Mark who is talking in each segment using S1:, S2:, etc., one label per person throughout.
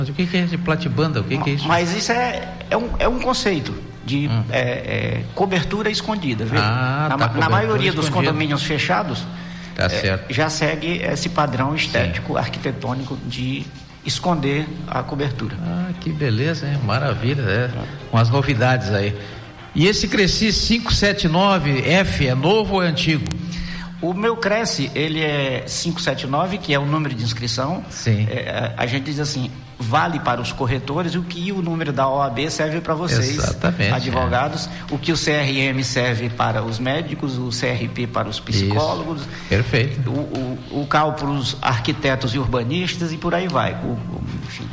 S1: Mas o que é esse platibanda? O que é isso?
S2: Mas isso é um conceito de cobertura escondida, viu? Na maioria dos condomínios fechados,
S1: certo.
S2: Já segue esse padrão estético, arquitetônico de esconder a cobertura.
S1: Que beleza, hein? Maravilha, com as novidades aí. E esse Cresci 579F é novo ou é antigo?
S2: O meu Cresce, ele é 579, que é o número de inscrição.
S1: Sim.
S2: A gente diz assim, vale para os corretores o que o número da OAB serve para vocês,
S1: exatamente,
S2: advogados, o que o CRM serve para os médicos, o CRP para os psicólogos.
S1: Isso. Perfeito.
S2: O CAL para os arquitetos e urbanistas e por aí vai. Enfim.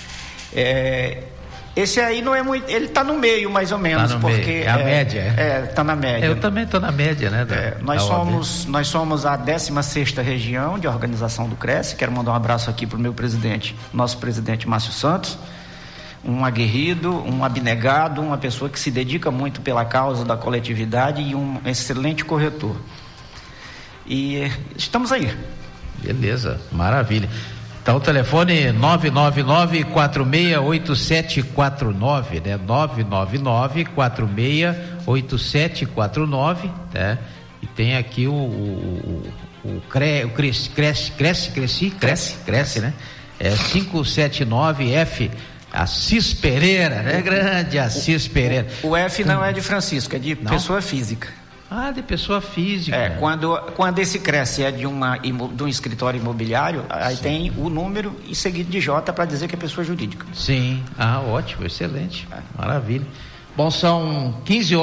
S2: Esse aí não é muito, ele está no meio mais ou menos, porque
S1: a média.
S2: Está na média.
S1: Eu também estou na média, né?
S2: Nós somos a 16ª região de organização do Cresce. Quero mandar um abraço aqui para o meu presidente, nosso presidente Márcio Santos, um aguerrido, um abnegado, uma pessoa que se dedica muito pela causa da coletividade e um excelente corretor. E estamos aí.
S1: Beleza, maravilha. Então o telefone 999-468749, né? 999-468749, né? E tem aqui o Cresce, né? 579F, Assis Pereira, né? Grande Assis Pereira.
S2: O F não é de Francisco, é de pessoa física.
S1: De pessoa física.
S2: Quando esse Cresce é de um escritório imobiliário, aí tem o número e seguido de J para dizer que é pessoa jurídica.
S1: Sim, ótimo, excelente, maravilha. Bom, são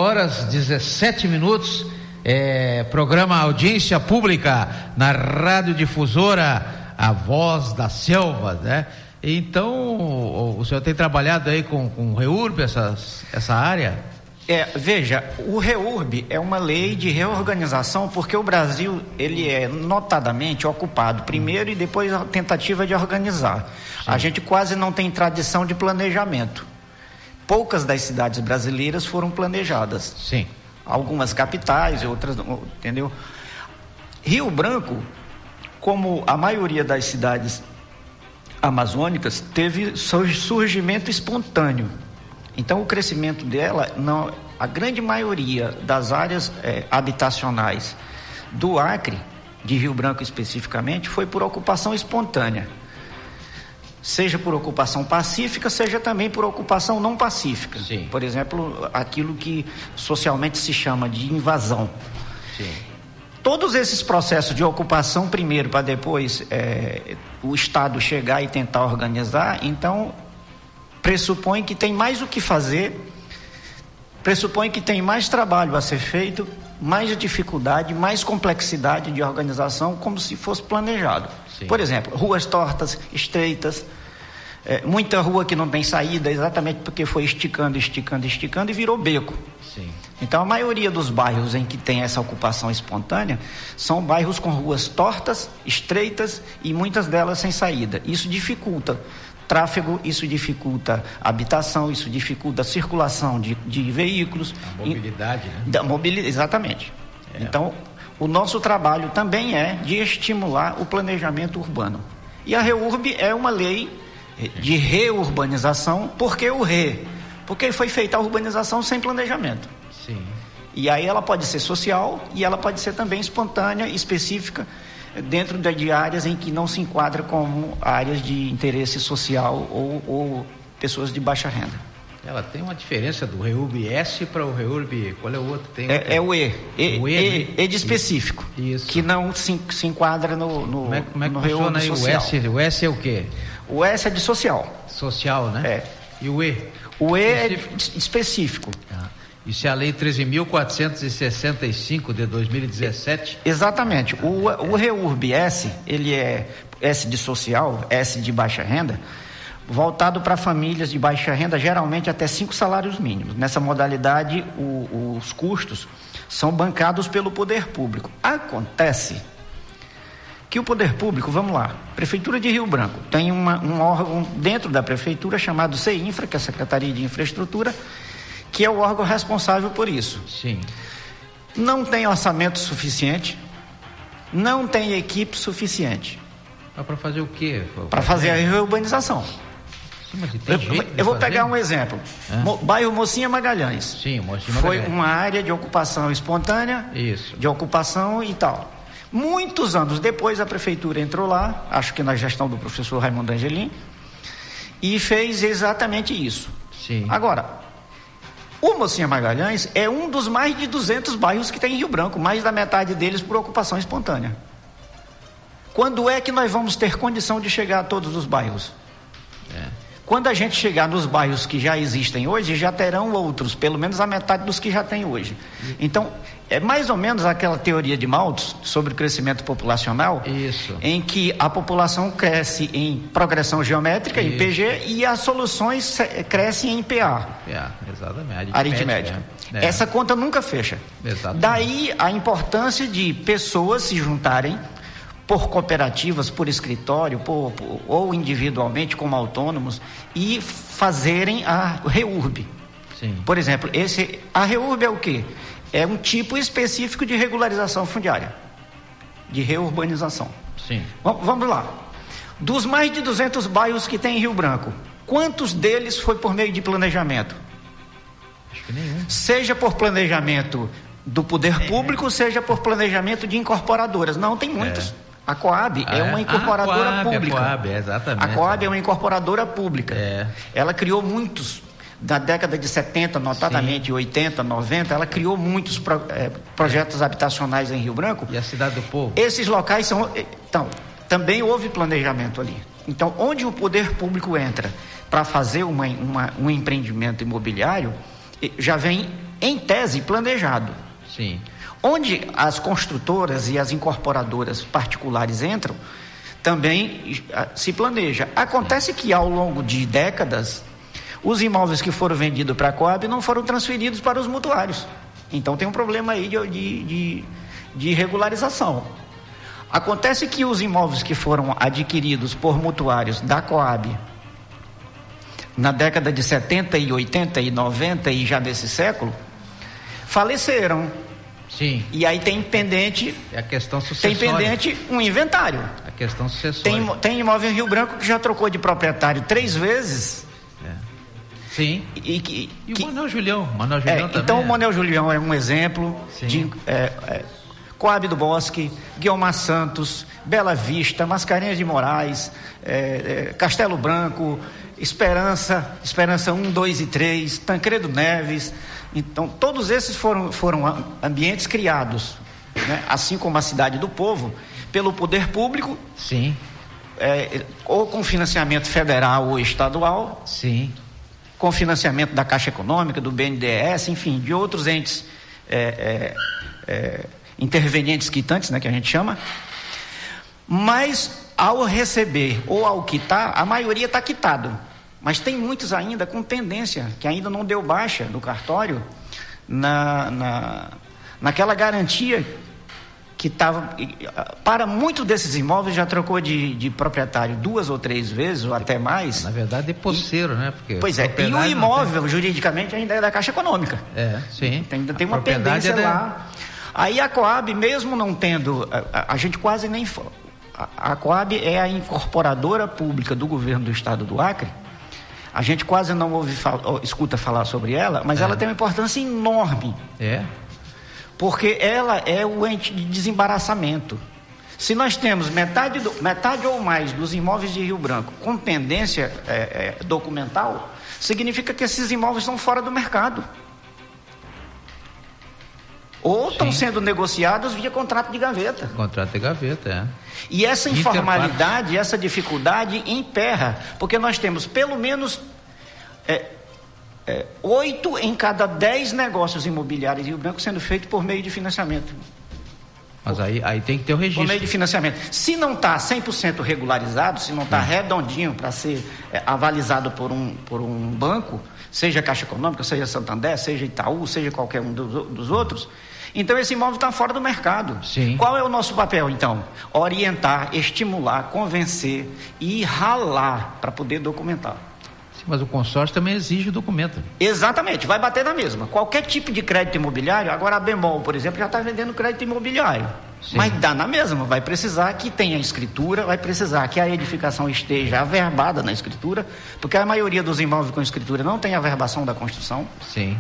S1: 15h17, programa Audiência Pública na Rádio Difusora, a Voz da Selva, né? Então, o senhor tem trabalhado aí com o REURB, essa área?
S2: Veja, o REURB é uma lei de reorganização, porque o Brasil, ele é notadamente ocupado primeiro e depois a tentativa de organizar. Sim. A gente quase não tem tradição de planejamento. Poucas das cidades brasileiras foram planejadas.
S1: Sim.
S2: Algumas capitais, outras, entendeu? Rio Branco, como a maioria das cidades amazônicas, teve surgimento espontâneo. Então, o crescimento dela, a grande maioria das áreas habitacionais do Acre, de Rio Branco especificamente, foi por ocupação espontânea. Seja por ocupação pacífica, seja também por ocupação não pacífica.
S1: Sim.
S2: Por exemplo, aquilo que socialmente se chama de invasão.
S1: Sim.
S2: Todos esses processos de ocupação primeiro, para depois o Estado chegar e tentar organizar, então pressupõe que tem mais o que fazer, pressupõe que tem mais trabalho a ser feito, mais dificuldade, mais complexidade de organização, como se fosse planejado.
S1: Sim. Por
S2: exemplo, ruas tortas, estreitas, muita rua que não tem saída, exatamente porque foi esticando e virou beco.
S1: Sim.
S2: Então, a maioria dos bairros em que tem essa ocupação espontânea são bairros com ruas tortas, estreitas e muitas delas sem saída. Isso dificulta tráfego, isso dificulta habitação, isso dificulta a circulação de veículos.
S1: A mobilidade, né?
S2: Exatamente. Então, o nosso trabalho também é de estimular o planejamento urbano. E a REURB é uma lei de reurbanização, porque porque foi feita a urbanização sem planejamento.
S1: Sim.
S2: E aí ela pode ser social e ela pode ser também espontânea, específica, dentro de áreas em que não se enquadra como áreas de interesse social ou pessoas de baixa renda.
S1: Ela tem uma diferença do REURB S para o REURB, qual é o outro? Tem
S2: é o E. E de específico.
S1: Isso.
S2: Que não se enquadra no
S1: como é que
S2: no
S1: funciona aí
S2: social.
S1: O S é o quê?
S2: O S é de social.
S1: Social, né?
S2: E o E? O E é específico.
S1: Isso é a Lei 13.465 de 2017?
S2: Exatamente. O REURB S, ele é S de social, S de baixa renda, voltado para famílias de baixa renda, geralmente até 5 salários mínimos. Nessa modalidade, os custos são bancados pelo poder público. Acontece que o poder público, vamos lá, Prefeitura de Rio Branco, tem um órgão dentro da Prefeitura chamado CEINFRA, que é a Secretaria de Infraestrutura, que é o órgão responsável por isso.
S1: Sim.
S2: Não tem orçamento suficiente, não tem equipe suficiente.
S1: Para fazer o quê?
S2: Para fazer a reurbanização.
S1: Sim, mas tem jeito
S2: eu vou pegar um exemplo. Bairro Mocinha Magalhães.
S1: Sim, Mocinha Magalhães.
S2: Foi uma área de ocupação espontânea.
S1: Isso.
S2: De ocupação e tal. Muitos anos depois a prefeitura entrou lá, acho que na gestão do professor Raimundo Angelim, e fez exatamente isso.
S1: Sim.
S2: Agora, o Mocinha Magalhães é um dos mais de 200 bairros que tem em Rio Branco, mais da metade deles por ocupação espontânea. Quando é que nós vamos ter condição de chegar a todos os bairros? Quando a gente chegar nos bairros que já existem hoje, já terão outros, pelo menos a metade dos que já tem hoje. Então, é mais ou menos aquela teoria de Malthus sobre o crescimento populacional,
S1: isso,
S2: em que a população cresce em progressão geométrica,
S1: isso,
S2: em PG, e as soluções crescem em PA.
S1: Exatamente.
S2: Aritmética. Essa conta nunca fecha.
S1: Exatamente.
S2: Daí a importância de pessoas se juntarem por cooperativas, por escritório, ou individualmente como autônomos, e fazerem a REURB.
S1: Sim.
S2: Por exemplo, a REURB é o quê? É um tipo específico de regularização fundiária, de reurbanização.
S1: Sim.
S2: Vamos lá. Dos mais de 200 bairros que tem em Rio Branco, quantos deles foi por meio de planejamento?
S1: Acho que nenhum.
S2: Seja por planejamento do poder público, seja por planejamento de incorporadoras. Não, tem muitos. A Coab é uma incorporadora pública.
S1: A Coab, exatamente.
S2: A Coab é uma incorporadora pública.
S1: É.
S2: Ela criou muitos, da década de 70, notadamente, sim, 80, 90, ela criou muitos projetos habitacionais em Rio Branco.
S1: E a Cidade do Povo?
S2: Esses locais são... Então, também houve planejamento ali. Então, onde o poder público entra para fazer um empreendimento imobiliário, já vem, em tese, planejado.
S1: Sim.
S2: Onde as construtoras e as incorporadoras particulares entram, também se planeja. Acontece que ao longo de décadas, os imóveis que foram vendidos para a Coab não foram transferidos para os mutuários. Então tem um problema aí de regularização. Acontece que os imóveis que foram adquiridos por mutuários da Coab na década de 70 e 80 e 90 e já desse século, faleceram.
S1: Sim.
S2: E aí tem pendente...
S1: É a questão sucessória.
S2: Tem pendente um inventário.
S1: A questão sucessória.
S2: Tem imóvel em Rio Branco que já trocou de proprietário 3 vezes.
S1: Sim. E o Manuel Julião também.
S2: Então o Manuel Julião é um exemplo. Sim. De Coab do Bosque, Guiomar Santos, Bela Vista, Mascarenhas de Moraes, Castelo Branco, Esperança 1, 2 e 3, Tancredo Neves. Então, todos esses foram ambientes criados, né? Assim como a Cidade do Povo, pelo poder público.
S1: Sim.
S2: Ou com financiamento federal ou estadual.
S1: Sim.
S2: Com financiamento da Caixa Econômica, do BNDES, enfim, de outros entes intervenientes quitantes, né, que a gente chama. Mas, ao receber ou ao quitar, a maioria está quitado. Mas tem muitos ainda com pendência, que ainda não deu baixa do cartório naquela garantia que estava... Para muitos desses imóveis já trocou de proprietário 2 ou 3 vezes, ou até mais.
S1: Na verdade é posseiro, né? Porque
S2: pois é, e o imóvel juridicamente ainda é da Caixa Econômica.
S1: Sim.
S2: Ainda tem uma pendência lá. Aí a Coab, mesmo não tendo... A gente quase nem... A Coab é a incorporadora pública do governo do estado do Acre. A gente quase não escuta falar sobre ela, mas ela tem uma importância enorme. Porque ela é o ente de desembaraçamento. Se nós temos metade ou mais dos imóveis de Rio Branco com pendência documental, significa que esses imóveis estão fora do mercado. Ou estão sendo negociados via contrato de gaveta.
S1: Contrato de gaveta,
S2: E essa informalidade, essa dificuldade emperra, porque nós temos pelo menos 8 em cada 10 negócios imobiliários em Rio Branco sendo feito por meio de financiamento.
S1: Mas aí tem que ter o registro.
S2: Por meio de financiamento. Se não está 100% regularizado, se não está redondinho para ser avalizado por um banco, seja Caixa Econômica, seja Santander, seja Itaú, seja qualquer um dos outros, então esse imóvel está fora do mercado.
S1: Sim.
S2: Qual é o nosso papel, então? Orientar, estimular, convencer e ralar para poder documentar.
S1: Sim, mas o consórcio também exige o documento.
S2: Exatamente, vai bater na mesma. Qualquer tipo de crédito imobiliário, agora a Bemol, por exemplo, já está vendendo crédito imobiliário. Sim. Mas dá na mesma, vai precisar que tenha escritura, vai precisar que a edificação esteja averbada na escritura, porque a maioria dos imóveis com escritura não tem averbação da construção.
S1: Sim.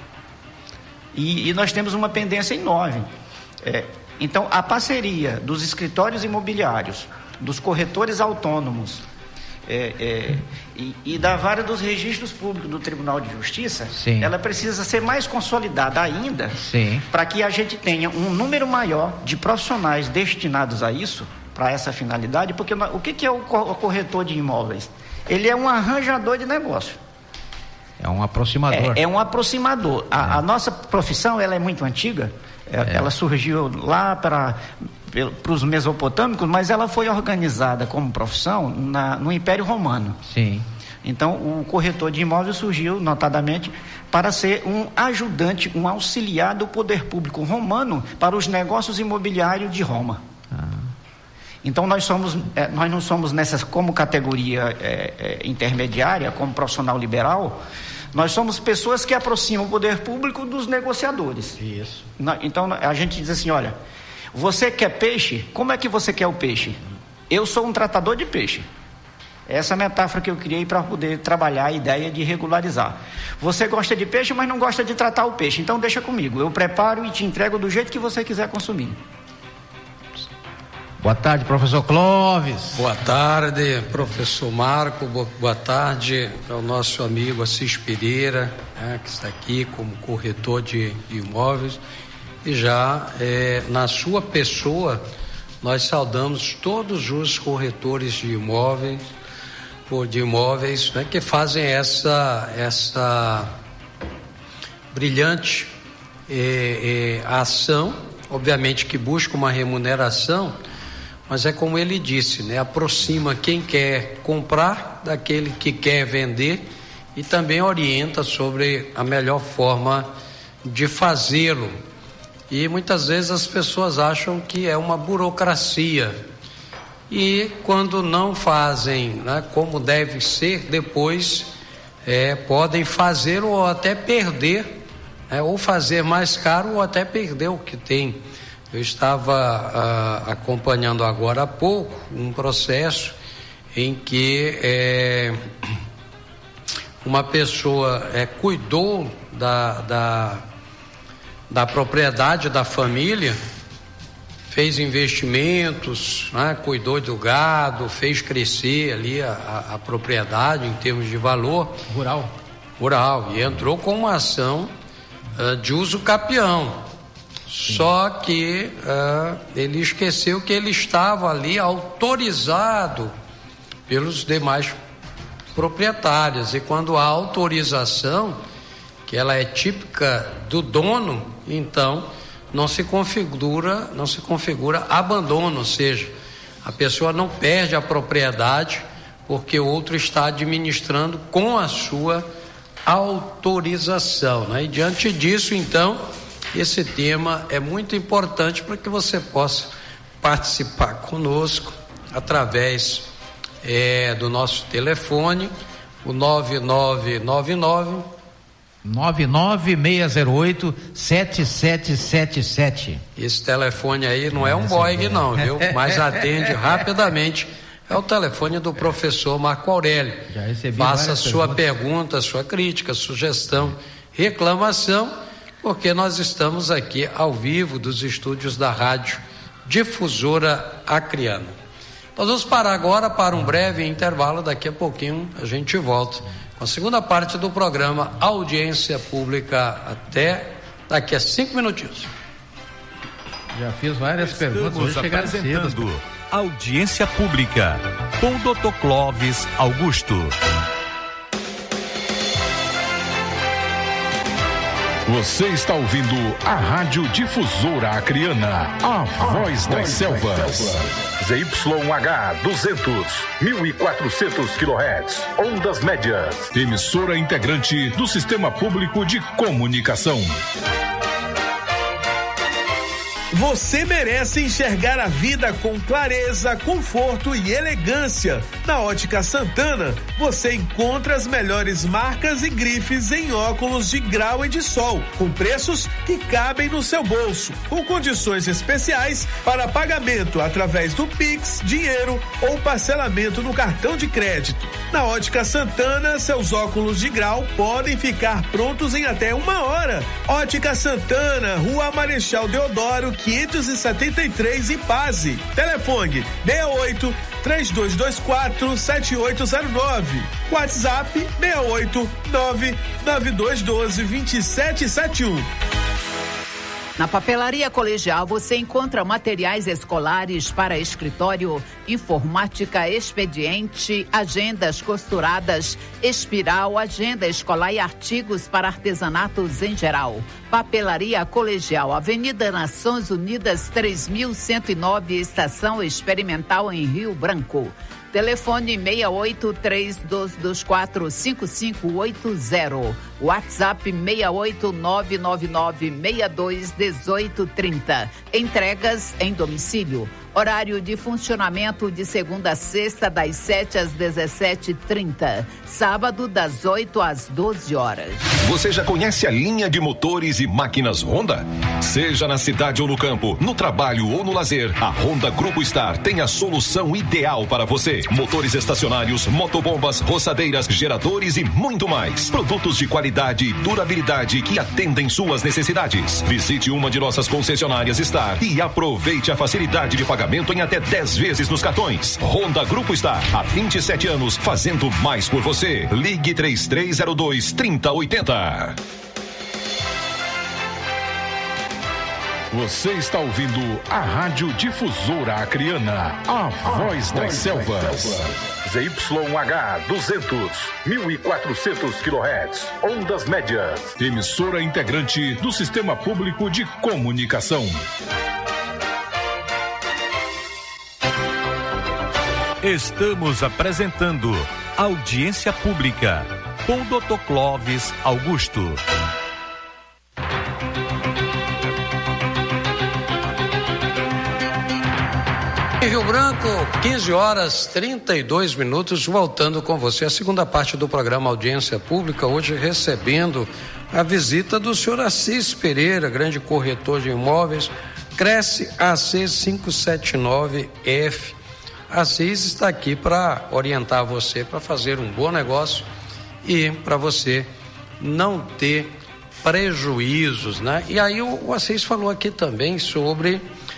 S2: E nós temos uma pendência enorme. Então, a parceria dos escritórios imobiliários, dos corretores autônomos e da vara dos registros públicos do Tribunal de Justiça, sim, ela precisa ser mais consolidada ainda, para que a gente tenha um número maior de profissionais destinados a isso, para essa finalidade, porque o que é o corretor de imóveis? Ele é um arranjador de negócio.
S1: É um aproximador.
S2: É um aproximador. A nossa profissão, ela é muito antiga, ela surgiu lá para os mesopotâmicos, mas ela foi organizada como profissão no Império Romano.
S1: Sim.
S2: Então, o corretor de imóveis surgiu, notadamente, para ser um ajudante, um auxiliar do poder público romano para os negócios imobiliários de Roma. Então, nós não somos como categoria intermediária, como profissional liberal, nós somos pessoas que aproximam o poder público dos negociadores.
S1: Isso.
S2: Então, a gente diz assim, olha, você quer peixe? Como é que você quer o peixe? Eu sou um tratador de peixe. Essa metáfora que eu criei para poder trabalhar a ideia de regularizar. Você gosta de peixe, mas não gosta de tratar o peixe, então deixa comigo, eu preparo e te entrego do jeito que você quiser consumir.
S1: Boa tarde, professor Clóvis.
S3: Boa tarde, professor Marco. Boa tarde ao nosso amigo Assis Pereira, que está aqui como corretor de imóveis. E já na sua pessoa, nós saudamos todos os corretores de imóveis, que fazem essa brilhante ação, obviamente que busca uma remuneração, mas é como ele disse, aproxima quem quer comprar daquele que quer vender e também orienta sobre a melhor forma de fazê-lo. E muitas vezes as pessoas acham que é uma burocracia e quando não fazem como deve ser, depois podem fazer ou até perder, ou fazer mais caro ou até perder o que tem. Eu estava acompanhando agora há pouco um processo em que uma pessoa cuidou da propriedade da família, fez investimentos, cuidou do gado, fez crescer ali a propriedade em termos de valor. Rural, e entrou com uma ação de uso capião. Só que ele esqueceu que ele estava ali autorizado pelos demais proprietários, e quando há autorização, que ela é típica do dono, então não se configura abandono, ou seja, a pessoa não perde a propriedade porque o outro está administrando com a sua autorização, E diante disso, então, esse tema é muito importante para que você possa participar conosco através do nosso telefone, o
S1: 99608-7777.
S3: Esse telefone aí não é um Boeing não, viu? Mas atende rapidamente. É o telefone do professor Marco Aurélio. Faça sua pergunta, sua crítica, sugestão, reclamação, porque nós estamos aqui ao vivo dos estúdios da Rádio Difusora Acreana. Nós vamos parar agora para um breve intervalo, daqui a pouquinho a gente volta com a segunda parte do programa Audiência Pública, até daqui a 5 minutinhos.
S1: Já fiz várias perguntas, hoje chegaram cedo.
S4: Audiência Pública, com o Dr. Clóvis Augusto. Você está ouvindo a Rádio Difusora Acreana, a voz das selvas. ZYH 200, 1400 kHz, ondas médias. Emissora integrante do Sistema Público de Comunicação.
S5: Você merece enxergar a vida com clareza, conforto e elegância. Na Ótica Santana, você encontra as melhores marcas e grifes em óculos de grau e de sol, com preços que cabem no seu bolso, com condições especiais para pagamento através do Pix, dinheiro ou parcelamento no cartão de crédito. Na Ótica Santana, seus óculos de grau podem ficar prontos em até 1 hora. Ótica Santana, Rua Marechal Deodoro, 573 Ipase. Telefone 68-3224-7809. WhatsApp 689-9212-2771.
S6: Na Papelaria Colegial você encontra materiais escolares para escritório, informática, expediente, agendas costuradas, espiral, agenda escolar e artigos para artesanatos em geral. Papelaria Colegial, Avenida Nações Unidas 3109, Estação Experimental em Rio Branco. Telefone 68-3224-5580. WhatsApp 68999621830. Entregas em domicílio. Horário de funcionamento de segunda a sexta, das 7 às 17h30. Sábado, das 8 às 12 horas.
S7: Você já conhece a linha de motores e máquinas Honda? Seja na cidade ou no campo, no trabalho ou no lazer, a Honda Grupo Star tem a solução ideal para você. Motores estacionários, motobombas, roçadeiras, geradores e muito mais. Produtos de qualidade e durabilidade que atendem suas necessidades. Visite uma de nossas concessionárias Star e aproveite a facilidade de pagamento em até 10 vezes nos cartões. Honda Grupo Star, há 27 anos, fazendo mais por você. Ligue 3302-3080.
S8: Você está ouvindo a Rádio Difusora Acreana, a voz das selvas. ZYH 200, 1400 kHz, ondas médias. Emissora integrante do Sistema Público de Comunicação.
S4: Estamos apresentando Audiência Pública com o Dr. Clóvis Augusto.
S3: Em Rio Branco, 15h32, voltando com você. A segunda parte do programa Audiência Pública, hoje recebendo a visita do senhor Assis Pereira, grande corretor de imóveis, Cresce AC 579F. Assis está aqui para orientar você para fazer um bom negócio e para você não ter prejuízos, né? E aí o Assis falou aqui também sobre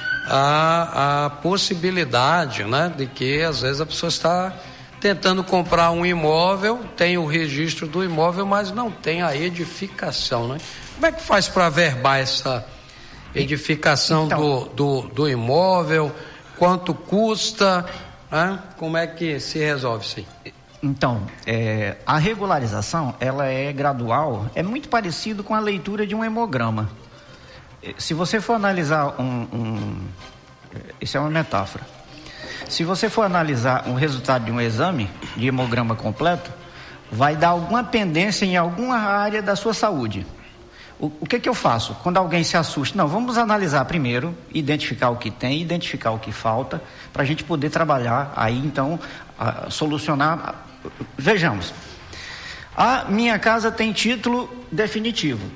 S3: a possibilidade, né, de que às vezes a pessoa está tentando comprar um imóvel, tem o registro do imóvel, mas não tem a edificação, né? Como é que faz para averbar essa edificação então, do imóvel? Quanto custa? Né? Como é que se resolve isso aí?
S2: Então, a regularização, ela é gradual, é muito parecido com a leitura de um hemograma. Se você for analisar isso é uma metáfora. Se você for analisar o resultado de um exame de hemograma completo, vai dar alguma pendência em alguma área da sua saúde. O que eu faço? Quando alguém se assusta, não, vamos analisar primeiro, identificar o que tem, identificar o que falta, para a gente poder trabalhar aí, então, solucionar. Vejamos, a minha casa tem título definitivo.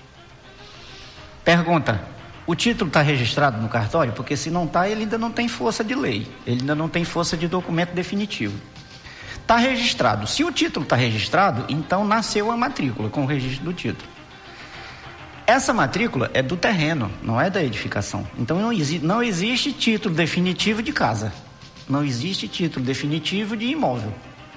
S2: Pergunta, o título está registrado no cartório? Porque se não está, ele ainda não tem força de lei, ele ainda não tem força de documento definitivo. Está registrado. Se o título está registrado, então nasceu a matrícula com o registro do título. Essa matrícula é do terreno, não é da edificação. Então não existe título definitivo de casa. Não existe título definitivo de imóvel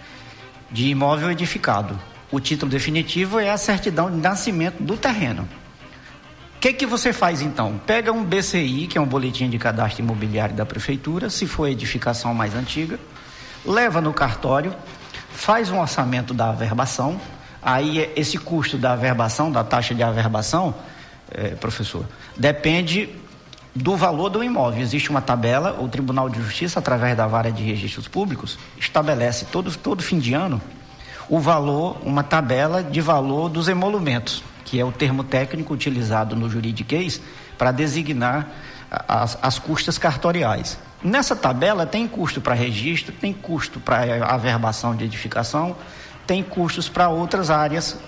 S2: edificado. O título definitivo é a certidão de nascimento do terreno. O que você faz então? Pega um BCI, que é um boletim de cadastro imobiliário da prefeitura, se for edificação mais antiga, leva no cartório, faz um orçamento da averbação. Aí esse custo da averbação, da taxa de averbação, professor, depende do valor do imóvel. Existe uma tabela, o Tribunal de Justiça, através da Vara de Registros Públicos, estabelece todo fim de ano o valor, uma tabela de valor dos emolumentos, que é o termo técnico utilizado no juridiquês para designar as custas cartoriais. Nessa tabela tem custo para registro, tem custo para averbação de edificação, tem custos para outras áreas,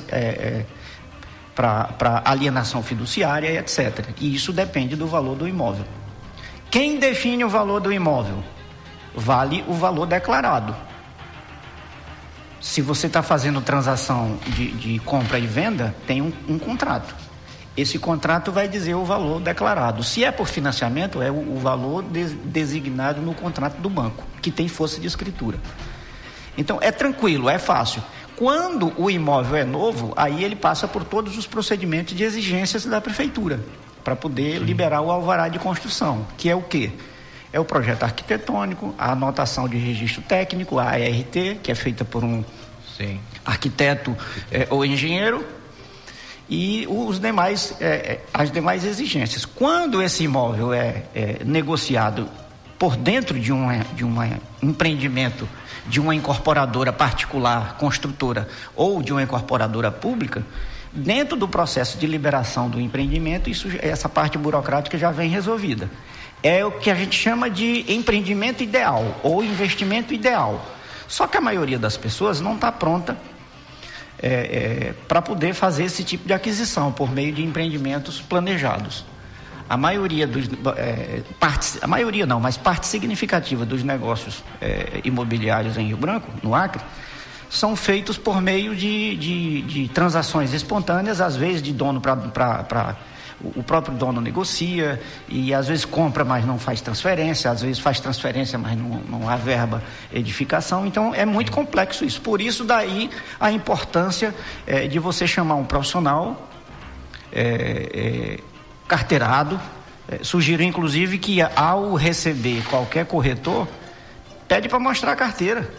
S2: para alienação fiduciária, etc. E isso depende do valor do imóvel. Quem define o valor do imóvel? Vale o valor declarado. Se você está fazendo transação de compra e venda, tem um contrato. Esse contrato vai dizer o valor declarado. Se é por financiamento, é o valor designado no contrato do banco, que tem força de escritura. Então, é tranquilo, é fácil. Quando o imóvel é novo, aí ele passa por todos os procedimentos de exigências da prefeitura, para poder liberar o alvará de construção, que é o quê? É o projeto arquitetônico, a anotação de registro técnico, a ART, que é feita por um arquiteto ou engenheiro, e as demais exigências. Quando esse imóvel é negociado por dentro de um empreendimento, de uma incorporadora particular, construtora, ou de uma incorporadora pública, dentro do processo de liberação do empreendimento, essa parte burocrática já vem resolvida. É o que a gente chama de empreendimento ideal ou investimento ideal. Só que a maioria das pessoas não está pronta para poder fazer esse tipo de aquisição por meio de empreendimentos planejados. A maioria mas parte significativa dos negócios imobiliários em Rio Branco, no Acre, são feitos por meio de transações espontâneas, às vezes de dono para o próprio dono negocia e às vezes compra, mas não faz transferência, às vezes faz transferência, mas não averba edificação. Então é muito complexo isso. Por isso daí a importância de você chamar um profissional carteirado. Sugiro inclusive que ao receber qualquer corretor, pede para mostrar a carteira.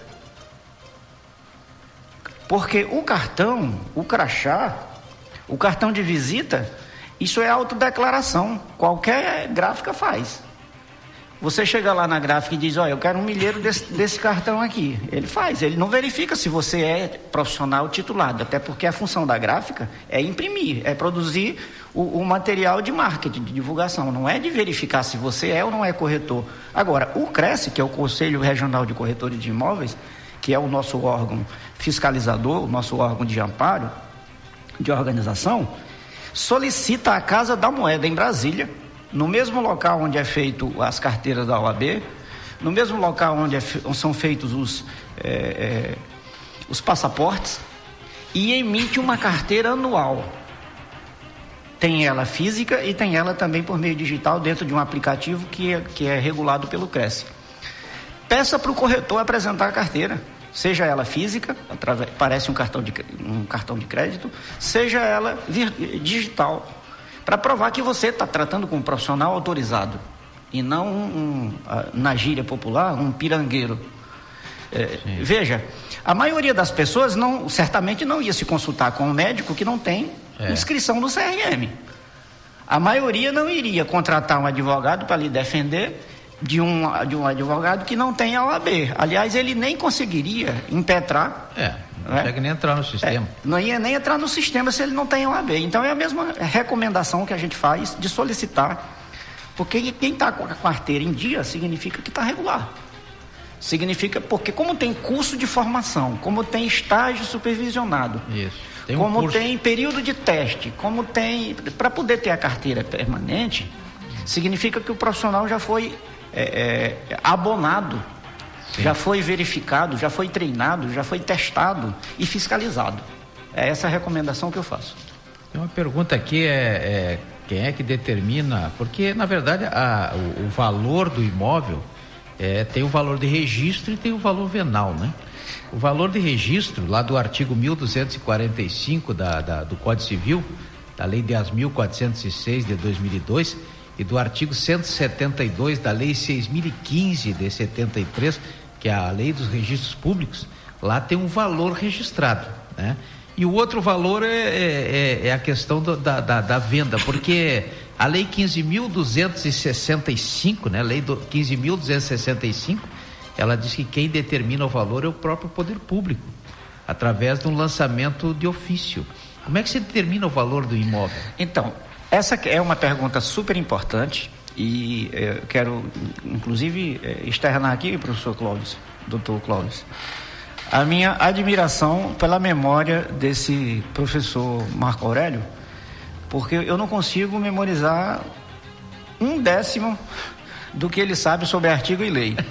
S2: Porque o cartão, o crachá, o cartão de visita, isso é autodeclaração. Qualquer gráfica faz. Você chega lá na gráfica e diz, eu quero 1 milheiro desse cartão aqui. Ele faz, ele não verifica se você é profissional titulado, até porque a função da gráfica é imprimir, é produzir o material de marketing, de divulgação, não é de verificar se você é ou não é corretor. Agora, o CRECE, que é o Conselho Regional de Corretores de Imóveis, que é o nosso órgão fiscalizador, o nosso órgão de amparo, de organização, solicita a Casa da Moeda em Brasília, no mesmo local onde é feito as carteiras da OAB, no mesmo local onde são feitos os passaportes, e emite uma carteira anual. Tem ela física e tem ela também por meio digital dentro de um aplicativo que é regulado pelo CRECE. Peça para o corretor apresentar a carteira, seja ela física, parece um cartão de crédito, seja ela digital, para provar que você está tratando com um profissional autorizado e não na gíria popular, um pirangueiro. Veja, a maioria das pessoas certamente não ia se consultar com um médico que não tem inscrição no CRM. A maioria não iria contratar um advogado para lhe defender de um advogado que não tem a OAB. Aliás, ele nem conseguiria impetrar.
S1: Não consegue nem entrar no sistema.
S2: Não ia nem entrar no sistema se ele não tem a OAB. Então é a mesma recomendação que a gente faz de solicitar, porque quem está com a carteira em dia significa que está regular. Significa porque como tem curso de formação, como tem estágio supervisionado, como tem período de teste, como tem, para poder ter a carteira permanente, significa que o profissional já foi abonado, já foi verificado, já foi treinado, já foi testado e fiscalizado. É essa a recomendação que eu faço.
S1: Tem uma pergunta aqui, quem é que determina, porque na verdade o valor do imóvel tem o valor de registro e tem o valor venal, né? O valor de registro, lá do artigo 1245 do Código Civil, da Lei 10.406 de 2002, e do artigo 172 da Lei 6.015 de 73, que é a Lei dos Registros Públicos, lá tem um valor registrado, né? E o outro valor é a questão da venda, porque a Lei 15.265, né? Lei 15.265, ela diz que quem determina o valor é o próprio poder público, através de um lançamento de ofício. Como é que se determina o valor do imóvel?
S2: Então, essa é uma pergunta super importante E quero, inclusive, externar aqui, professor Clóvis, doutor Clóvis, a minha admiração pela memória desse professor Marco Aurélio, porque eu não consigo memorizar 1/10 do que ele sabe sobre artigo e lei.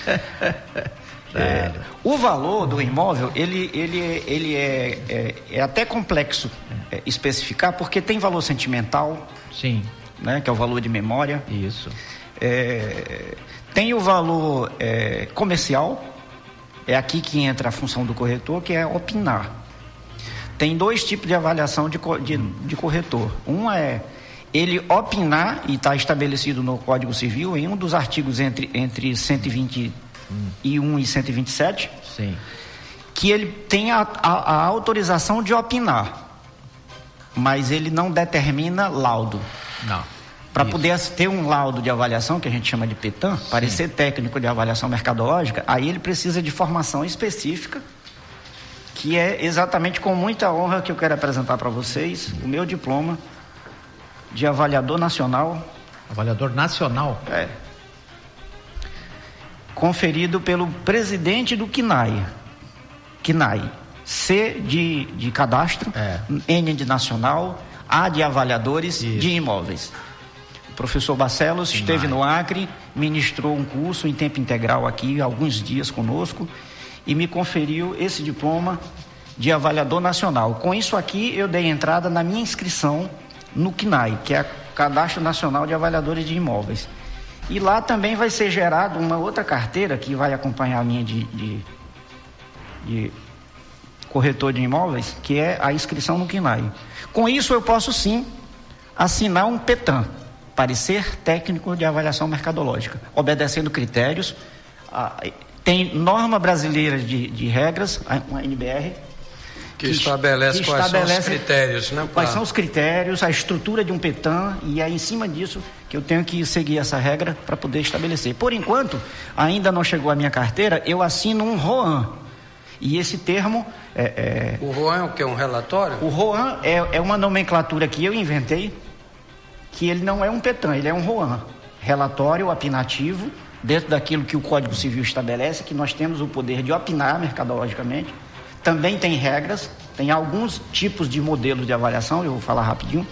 S2: O valor do imóvel, ele é até complexo especificar, porque tem valor sentimental,
S1: sim,
S2: né, que é o valor de memória.
S1: Isso.
S2: Tem o valor comercial, é aqui que entra a função do corretor, que é opinar. Tem 2 tipos de avaliação de corretor. Um é ele opinar, e está estabelecido no Código Civil, em um dos artigos entre 121 e 127,
S1: sim,
S2: que ele tem a autorização de opinar, mas ele não determina laudo.
S1: Não.
S2: Para poder ter um laudo de avaliação, que a gente chama de PETAM, parecer técnico de avaliação mercadológica, aí ele precisa de formação específica, que é exatamente com muita honra que eu quero apresentar para vocês o meu diploma de avaliador nacional.
S1: Avaliador nacional?
S2: Conferido pelo presidente do CNAI. C de cadastro, N de nacional, A de avaliadores de imóveis. O professor Barcelos esteve no Acre, ministrou um curso em tempo integral aqui, alguns dias conosco, e me conferiu esse diploma de avaliador nacional. Com isso aqui, eu dei entrada na minha inscrição no CNAI, que é o Cadastro Nacional de Avaliadores de Imóveis. E lá também vai ser gerado uma outra carteira que vai acompanhar a minha de corretor de imóveis, que é a inscrição no CNAI. Com isso, eu posso sim assinar um PETAM, parecer técnico de avaliação mercadológica, obedecendo critérios. Tem norma brasileira de regras, uma NBR,
S3: que estabelece quais são os critérios, né?
S2: Quais são os critérios, a estrutura de um PETAM, e é em cima disso que eu tenho que seguir essa regra para poder estabelecer. Por enquanto, ainda não chegou a minha carteira, eu assino um ROAN. E esse termo...
S3: O ROAN é o que? Um relatório?
S2: O ROAN é uma nomenclatura que eu inventei, que ele não é um PETAM, ele é um ROAN. Relatório opinativo, dentro daquilo que o Código Civil estabelece, que nós temos o poder de opinar mercadologicamente. Também tem regras, tem alguns tipos de modelos de avaliação, eu vou falar rapidinho.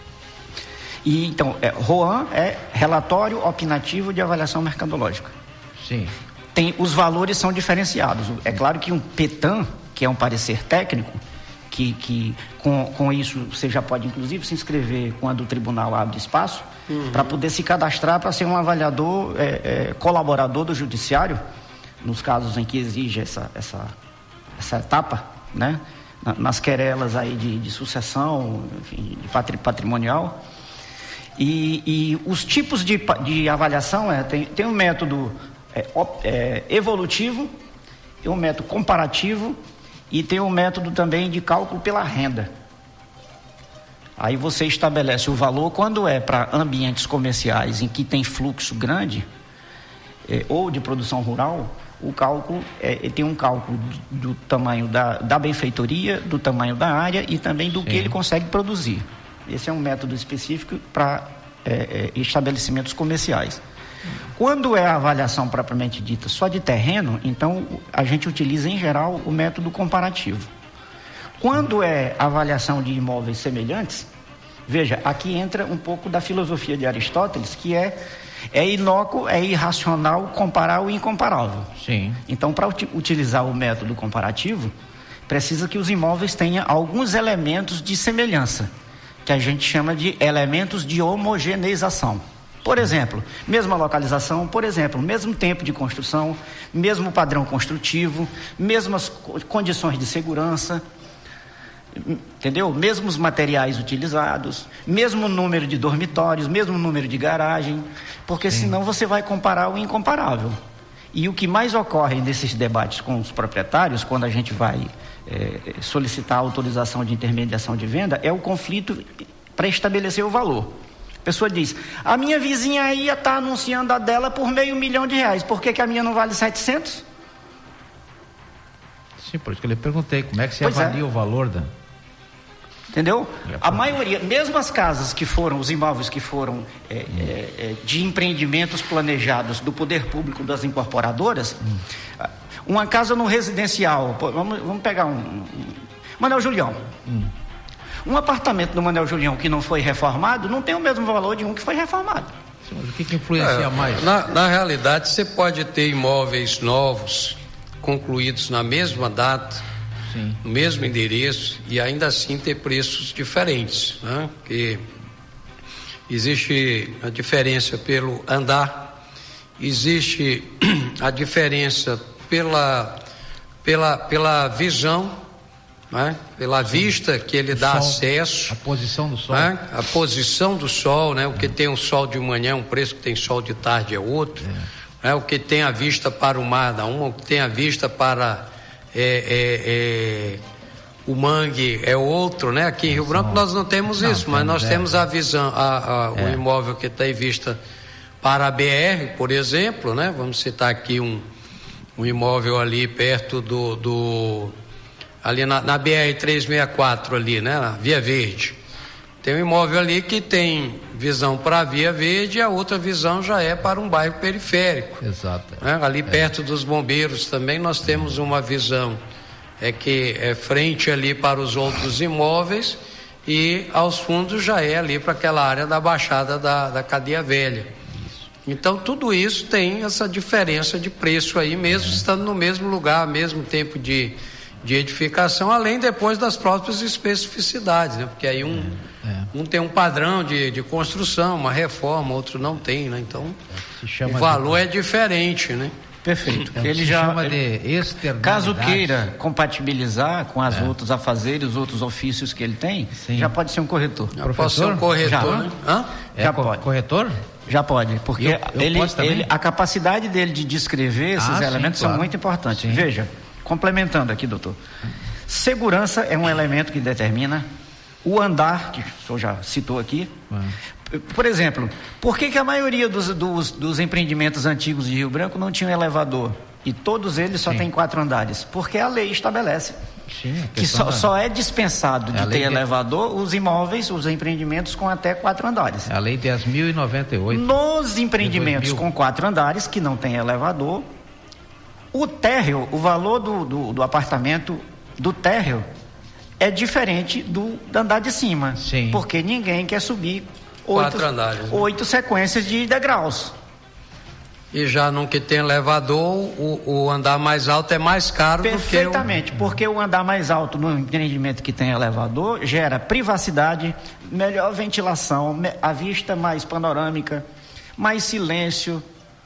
S2: E então, ROAN é relatório opinativo de avaliação mercadológica.
S1: Sim.
S2: Os valores são diferenciados. É claro que um PETAM, que é um parecer técnico, que com isso você já pode inclusive se inscrever quando o tribunal abre espaço, para poder se cadastrar para ser um avaliador colaborador do judiciário, nos casos em que exige essa etapa, né? Nas querelas aí de sucessão, enfim, de patrimonial. E os tipos de avaliação tem um método evolutivo, tem um método comparativo e tem um método também de cálculo pela renda. Aí você estabelece o valor quando é para ambientes comerciais em que tem fluxo grande ou de produção rural. O cálculo tem um cálculo do tamanho da benfeitoria, do tamanho da área e também do que ele consegue produzir. Esse é um método específico para estabelecimentos comerciais. Quando é a avaliação propriamente dita só de terreno, então a gente utiliza em geral o método comparativo. Quando é avaliação de imóveis semelhantes, veja, aqui entra um pouco da filosofia de Aristóteles, que é inócuo, é irracional comparar o incomparável.
S1: Sim.
S2: Então, para utilizar o método comparativo, precisa que os imóveis tenham alguns elementos de semelhança, que a gente chama de elementos de homogeneização. Por exemplo, mesma localização, por exemplo, mesmo tempo de construção, mesmo padrão construtivo, mesmas condições de segurança, entendeu? Mesmos materiais utilizados, mesmo número de dormitórios, mesmo número de garagem, porque senão você vai comparar o incomparável. E o que mais ocorre nesses debates com os proprietários, quando a gente vai solicitar autorização de intermediação de venda, é o conflito para estabelecer o valor. A pessoa diz, a minha vizinha aí está anunciando a dela por R$500 mil, por que a minha não vale 700?
S1: Sim, por isso que eu lhe perguntei, como é que você avalia o valor da...
S2: Entendeu? A maioria, mesmo as casas que foram, os imóveis que foram de empreendimentos planejados do poder público das incorporadoras, uma casa no residencial, vamos pegar Manuel Julião. Um apartamento do Manuel Julião que não foi reformado não tem o mesmo valor de um que foi reformado.
S1: Mas o que influencia mais?
S3: Na realidade, você pode ter imóveis novos, concluídos na mesma data, sim, no mesmo endereço, e ainda assim ter preços diferentes, né? Porque existe a diferença pelo andar, existe a diferença pela visão, né? Pela vista que ele dá acesso,
S1: a posição do sol,
S3: né? A posição do sol, né? O que tem o sol de manhã é um preço, que tem sol de tarde é outro, né? O que tem a vista para o mar dá o que tem a vista para o mangue é outro, né? Aqui em Rio Branco nós não temos isso, mas nós temos a visão, o imóvel que tem vista para a BR, por exemplo, né? Vamos citar aqui um imóvel ali perto ali na BR-364 ali, né? Na Via Verde. Tem um imóvel ali que tem visão para a Via Verde e a outra visão já é para um bairro periférico.
S1: Exato.
S3: Né? Ali perto dos bombeiros também nós temos uma visão que é frente ali para os outros imóveis e aos fundos já é ali para aquela área da Baixada da Cadeia Velha. Então tudo isso tem essa diferença de preço aí, mesmo estando no mesmo lugar, mesmo tempo de edificação, além depois das próprias especificidades, né? Porque aí um tem um padrão de construção, uma reforma, outro não tem, né? Então o valor é diferente, né?
S2: Perfeito.
S1: Ele já chama de externalidade.
S2: Caso queira compatibilizar com os outros afazeres, os outros ofícios que ele tem, já pode ser um corretor.
S3: Pode ser um corretor, né?
S2: Já pode.
S1: Corretor?
S2: Já pode, porque a capacidade dele de descrever esses elementos são muito importantes. Sim. Veja, complementando aqui, doutor, segurança é um elemento que determina o andar, que o senhor já citou aqui. Por exemplo, por que a maioria dos empreendimentos antigos de Rio Branco não tinham elevador? E todos eles só têm 4 andares? Porque a lei estabelece que só é dispensado de ter elevador os imóveis, os empreendimentos com até 4 andares.
S1: É a lei 10.098.
S2: Nos empreendimentos com 4 andares, que não tem elevador, o térreo, o valor do apartamento do térreo é diferente do andar de cima.
S1: Sim.
S2: Porque ninguém quer subir 8 sequências de degraus.
S3: E já no que tem elevador, o andar mais alto é mais caro do que
S2: Perfeitamente, porque o andar mais alto no empreendimento que tem elevador gera privacidade, melhor ventilação, a vista mais panorâmica, mais silêncio.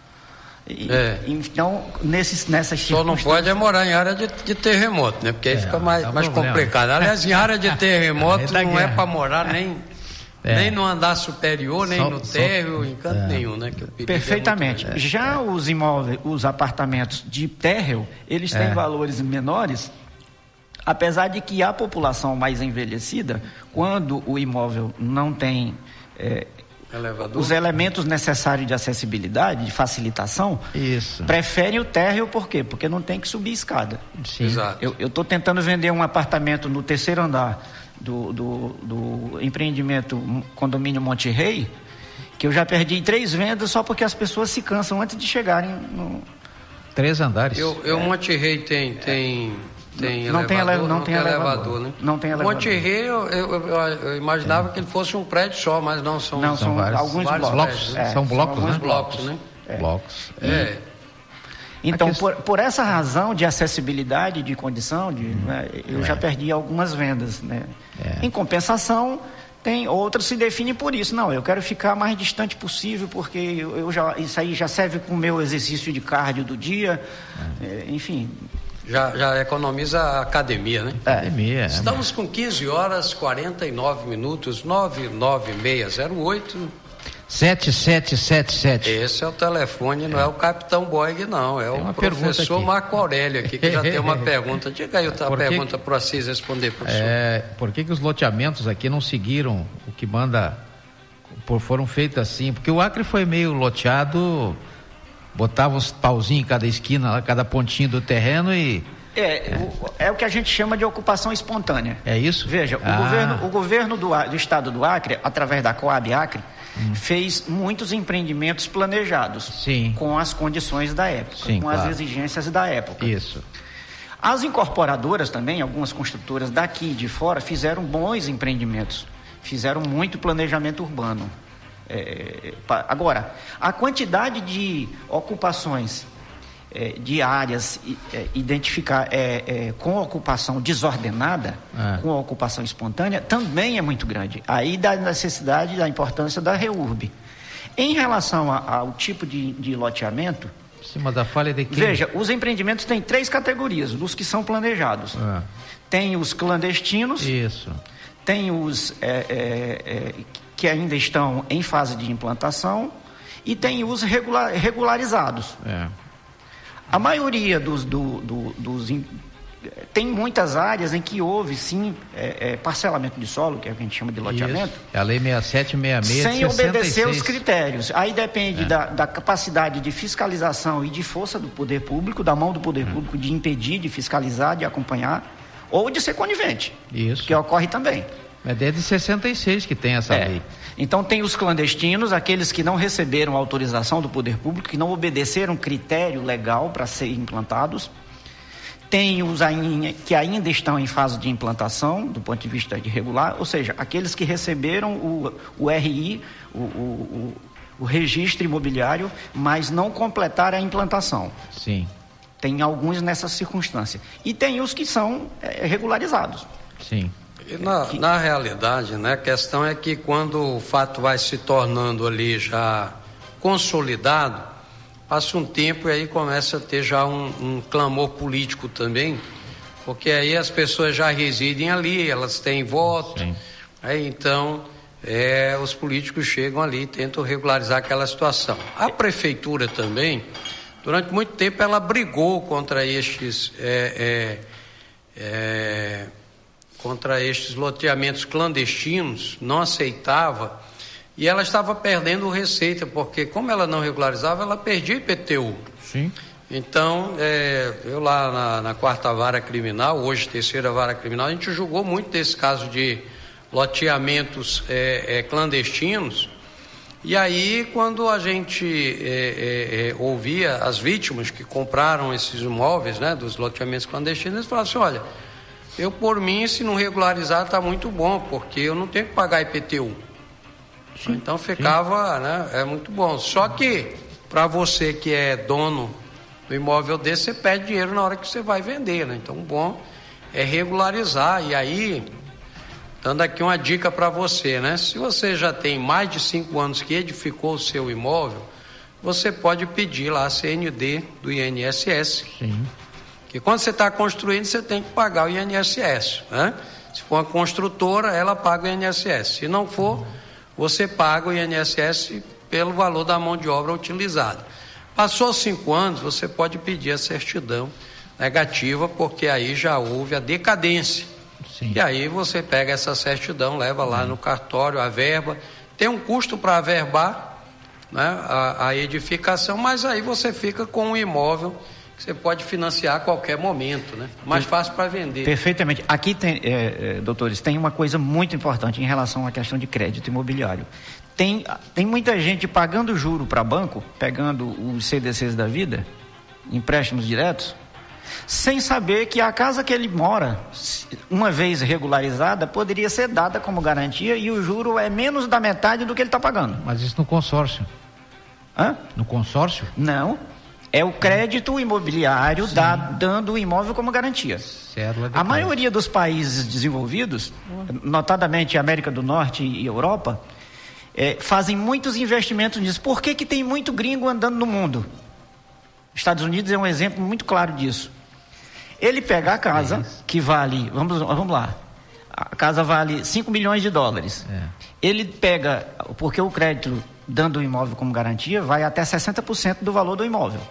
S2: Então, nessas
S3: Só não pode morar em área de terremoto, né? Porque aí fica mais complicado. Aliás, em área de terremoto não é para morar nem no andar superior, nem no térreo, em canto nenhum, né? Que o perigo
S2: perfeitamente. Já os imóveis, os apartamentos de térreo, eles têm valores menores, apesar de que a população mais envelhecida, quando o imóvel não tem os elementos necessários de acessibilidade, de facilitação, preferem o térreo. Por quê? Porque não tem que subir escada.
S3: Sim. Exato.
S2: Eu estou tentando vender um apartamento no 3º andar do empreendimento Condomínio Monte Rei, que eu já perdi 3 vendas só porque as pessoas se cansam antes de chegarem no...
S1: 3 andares.
S3: Monte Rei tem
S2: não tem elevador,
S3: né?
S2: Não tem elevador.
S3: Monte Rei, eu imaginava que ele fosse um prédio só, mas não são
S2: vários,
S3: alguns
S1: blocos. São blocos, né?
S3: Blocos, né?
S1: Blocos.
S2: Então, por essa razão de acessibilidade, de condição, eu já perdi algumas vendas, né? Em compensação, tem outras se definem por isso. Não, eu quero ficar mais distante possível, porque isso aí já serve para o meu exercício de cardio do dia, enfim.
S3: Já economiza a academia, né?
S1: Academia.
S3: Estamos com 15h49, 99608
S1: 7777.
S3: Esse é o telefone, não é o Capitão Boig, não. É o professor Marco Aurélio aqui, que já tem uma pergunta. Diga aí a pergunta para o Assis responder, professor.
S1: Por que os loteamentos aqui não seguiram o que manda, foram feitos assim? Porque o Acre foi meio loteado, botava os pauzinhos em cada esquina, cada pontinho do terreno e
S2: É o que a gente chama de ocupação espontânea.
S1: É isso?
S2: Veja, o governo do estado do Acre, através da Coab Acre, fez muitos empreendimentos planejados, com as condições da época, as exigências da época.
S1: Isso.
S2: As incorporadoras também, algumas construtoras daqui e de fora, fizeram bons empreendimentos, fizeram muito planejamento urbano. Agora, a quantidade de ocupações de áreas com ocupação desordenada, com ocupação espontânea, também é muito grande. Aí da necessidade, da importância da REURB. Em relação ao tipo de loteamento,
S1: em cima da falha de quem?
S2: Veja, os empreendimentos têm 3 categorias, dos que são planejados. Tem os clandestinos, tem os que ainda estão em fase de implantação e tem os regularizados. A maioria tem muitas áreas em que houve, sim, parcelamento de solo, que é o que a gente chama de loteamento.
S1: Isso. É a Lei 6766
S2: sem
S1: 66.
S2: obedecer os critérios. Aí depende da capacidade de fiscalização e de força do poder público, da mão do poder público, de impedir, de fiscalizar, de acompanhar, ou de ser conivente.
S1: Isso.
S2: Que ocorre também.
S1: É desde 66 que tem essa lei.
S2: Então tem os clandestinos, aqueles que não receberam autorização do poder público, que não obedeceram critério legal para serem implantados. Tem os que ainda estão em fase de implantação, do ponto de vista de regular, ou seja, aqueles que receberam o RI, o registro imobiliário, mas não completaram a implantação.
S1: Sim.
S2: Tem alguns nessa circunstância. E tem os que são regularizados.
S1: Sim.
S3: E na realidade, né, a questão é que quando o fato vai se tornando ali já consolidado, passa um tempo e aí começa a ter já um clamor político também, porque aí as pessoas já residem ali, elas têm voto, aí então os políticos chegam ali e tentam regularizar aquela situação. A prefeitura também, durante muito tempo, ela brigou contra estes loteamentos clandestinos, não aceitava, e ela estava perdendo receita, porque como ela não regularizava, ela perdia IPTU.
S1: Sim.
S3: Então, eu lá na 4ª Vara Criminal, hoje 3ª Vara Criminal, a gente julgou muito desse caso de loteamentos clandestinos, e aí quando a gente ouvia as vítimas que compraram esses imóveis, né, dos loteamentos clandestinos, eles falavam assim, olha, eu por mim, se não regularizar, está muito bom, porque eu não tenho que pagar IPTU. Então ficava, né, é muito bom. Só que, para você que é dono do imóvel desse, você perde dinheiro na hora que você vai vender, né? Então, bom é regularizar. E aí, dando aqui uma dica para você, né? Se você já tem mais de 5 anos que edificou o seu imóvel, você pode pedir lá a CND do INSS.
S1: Sim.
S3: Que quando você está construindo, você tem que pagar o INSS, né? Se for uma construtora, ela paga o INSS. Se não for, você paga o INSS pelo valor da mão de obra utilizada. Passou 5 anos, você pode pedir a certidão negativa, porque aí já houve a decadência.
S1: Sim.
S3: E aí você pega essa certidão, leva lá no cartório, a verba, tem um custo para averbar, né, a edificação, mas aí você fica com um imóvel que você pode financiar a qualquer momento, né? Mais fácil para vender.
S2: Perfeitamente. Aqui tem, doutores, tem uma coisa muito importante em relação à questão de crédito imobiliário. Tem muita gente pagando juro para banco, pegando os CDCs da vida, empréstimos diretos, sem saber que a casa que ele mora, uma vez regularizada, poderia ser dada como garantia e o juro é menos da metade do que ele está pagando.
S1: Mas isso no consórcio.
S2: Hã?
S1: No consórcio?
S2: Não. É o crédito imobiliário dando o imóvel como garantia. A maioria dos países desenvolvidos, notadamente América do Norte e Europa, fazem muitos investimentos nisso. Por que tem muito gringo andando no mundo? Estados Unidos é um exemplo muito claro disso. Ele pega a casa que vale, vamos lá, a casa vale 5 milhões de dólares. Ele pega, porque o crédito dando o imóvel como garantia vai até 60% do valor do imóvel.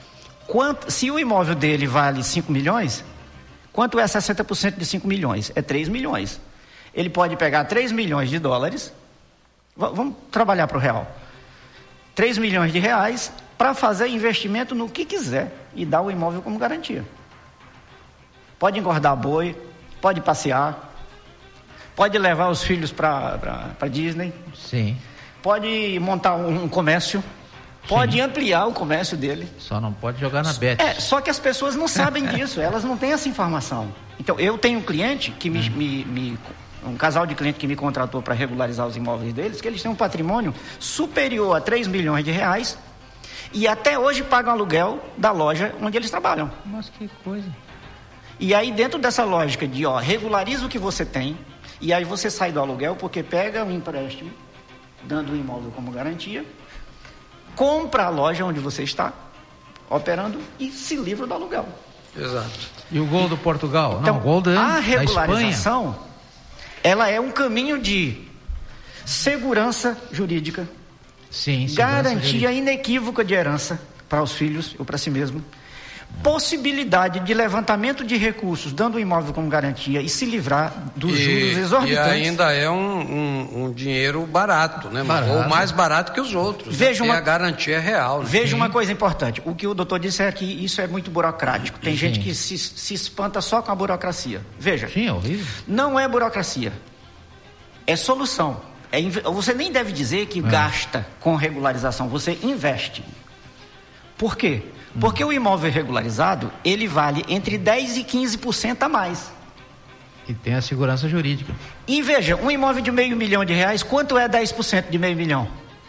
S2: Se o imóvel dele vale 5 milhões, quanto é 60% de 5 milhões? É 3 milhões. Ele pode pegar 3 milhões de dólares, vamos trabalhar para o real, 3 milhões de reais para fazer investimento no que quiser e dar o imóvel como garantia. pode engordar boi, pode passear, pode levar os filhos para Disney.
S1: Sim.
S2: Pode montar um comércio, pode ampliar o comércio dele.
S1: Só não pode jogar na bet.
S2: Só que as pessoas não sabem disso, elas não têm essa informação. Então, eu tenho um cliente que um casal de clientes que me contratou para regularizar os imóveis deles, que eles têm um patrimônio superior a 3 milhões de reais e até hoje pagam aluguel da loja onde eles trabalham.
S1: Nossa, que coisa.
S2: E aí, dentro dessa lógica de, regulariza o que você tem, e aí você sai do aluguel porque pega um empréstimo, dando o imóvel como garantia, compra a loja onde você está operando e se livra do aluguel.
S3: Exato.
S1: E o gol do Portugal?
S2: Então,
S1: não, o gol
S2: a regularização, ela é um caminho de segurança jurídica,
S1: sim,
S2: garantia inequívoca de herança para os filhos ou para si mesmo, possibilidade de levantamento de recursos, dando o imóvel como garantia e se livrar dos juros exorbitantes.
S3: E ainda é um dinheiro barato, né? Ou mais barato que os outros. A garantia é real. Né?
S2: Veja uma coisa importante. O que o doutor disse é que isso é muito burocrático. Tem gente que se espanta só com a burocracia. Veja.
S1: Sim, é horrível.
S2: Não é burocracia. É solução. Você nem deve dizer que gasta com regularização. Você investe. Por quê? Porque o imóvel regularizado, ele vale entre 10% e 15% a mais.
S1: E tem a segurança jurídica.
S2: E veja, um imóvel de R$500 mil, quanto é 10% de R$500 mil?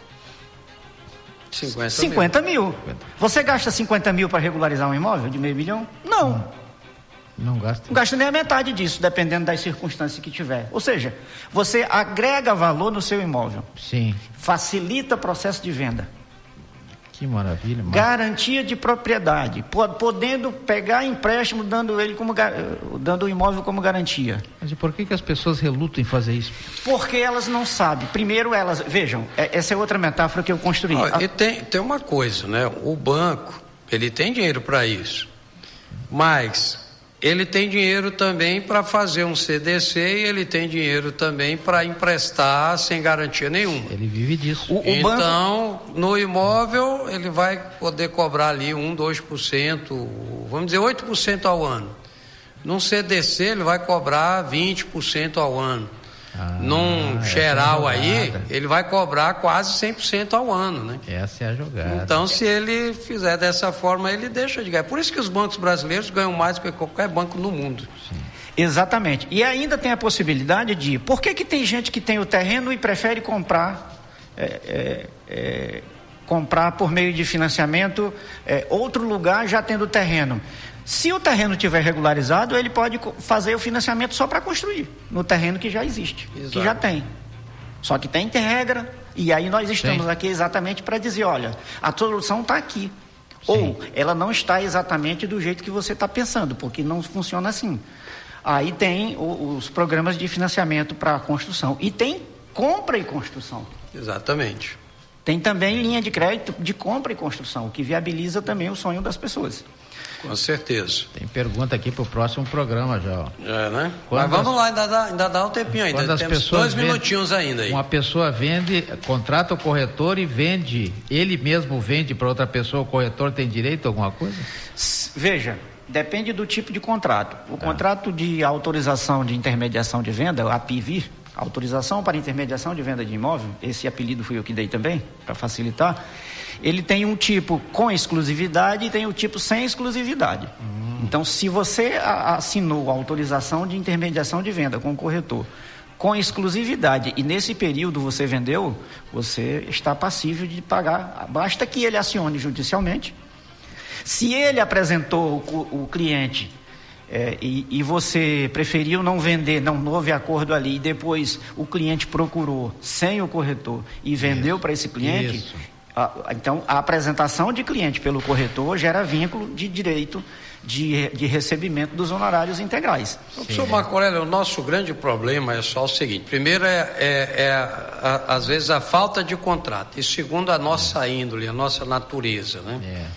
S2: 50 mil. Você gasta 50 mil para regularizar um imóvel de R$500 mil? Não.
S1: Não gasta.
S2: Não gasta nem a metade disso, dependendo das circunstâncias que tiver. Ou seja, você agrega valor no seu imóvel.
S1: Sim.
S2: Facilita o processo de venda.
S1: Que maravilha.
S2: Garantia de propriedade, podendo pegar empréstimo, dando o imóvel como garantia.
S1: Mas e por que as pessoas relutam em fazer isso?
S2: Porque elas não sabem. Primeiro vejam, essa é outra metáfora que eu construí.
S3: E tem uma coisa, né? O banco, ele tem dinheiro para isso, mas ele tem dinheiro também para fazer um CDC e ele tem dinheiro também para emprestar sem garantia nenhuma.
S1: Ele vive disso.
S3: Então, no imóvel, ele vai poder cobrar ali 2%, vamos dizer 8% ao ano. Num CDC, ele vai cobrar 20% ao ano. Num geral aí, ele vai cobrar quase 100% ao ano, né?
S1: Essa é a jogada.
S3: Então, se ele fizer dessa forma, ele deixa de ganhar. Por isso que os bancos brasileiros ganham mais do que qualquer banco no mundo.
S2: Sim. Exatamente. E ainda tem a possibilidade de... Por que tem gente que tem o terreno e prefere comprar por meio de financiamento outro lugar já tendo terreno? Se o terreno estiver regularizado, ele pode fazer o financiamento só para construir no terreno que já existe, que já tem. Só que tem regra, e aí nós estamos aqui exatamente para dizer, olha, a solução está aqui. Ou ela não está exatamente do jeito que você está pensando, porque não funciona assim. Aí tem os programas de financiamento para construção. E tem compra e construção.
S3: Exatamente.
S2: Tem também linha de crédito de compra e construção, o que viabiliza também o sonho das pessoas.
S3: Com certeza.
S1: Tem pergunta aqui para o próximo programa já.
S3: Né? Mas vamos lá, ainda dá um tempinho ainda. Temos 2 minutinhos ainda aí.
S1: Uma pessoa vende, contrata o corretor e vende, ele mesmo vende para outra pessoa, o corretor tem direito a alguma coisa?
S2: Veja, depende do tipo de contrato. O contrato de autorização de intermediação de venda, a PIV, autorização para intermediação de venda de imóvel, esse apelido fui eu que dei também, para facilitar, ele tem um tipo com exclusividade e tem o tipo sem exclusividade. Então, se você assinou a autorização de intermediação de venda com o corretor com exclusividade e nesse período você vendeu, você está passível de pagar, basta que ele acione judicialmente. Se ele apresentou o cliente e você preferiu não vender, não houve acordo ali, e depois o cliente procurou sem o corretor e vendeu para esse cliente, então a apresentação de cliente pelo corretor gera vínculo de direito de recebimento dos honorários integrais.
S3: Professor Marco Aurélio, o nosso grande problema é só o seguinte: primeiro às vezes a falta de contrato, e segundo a nossa índole, a nossa natureza, né?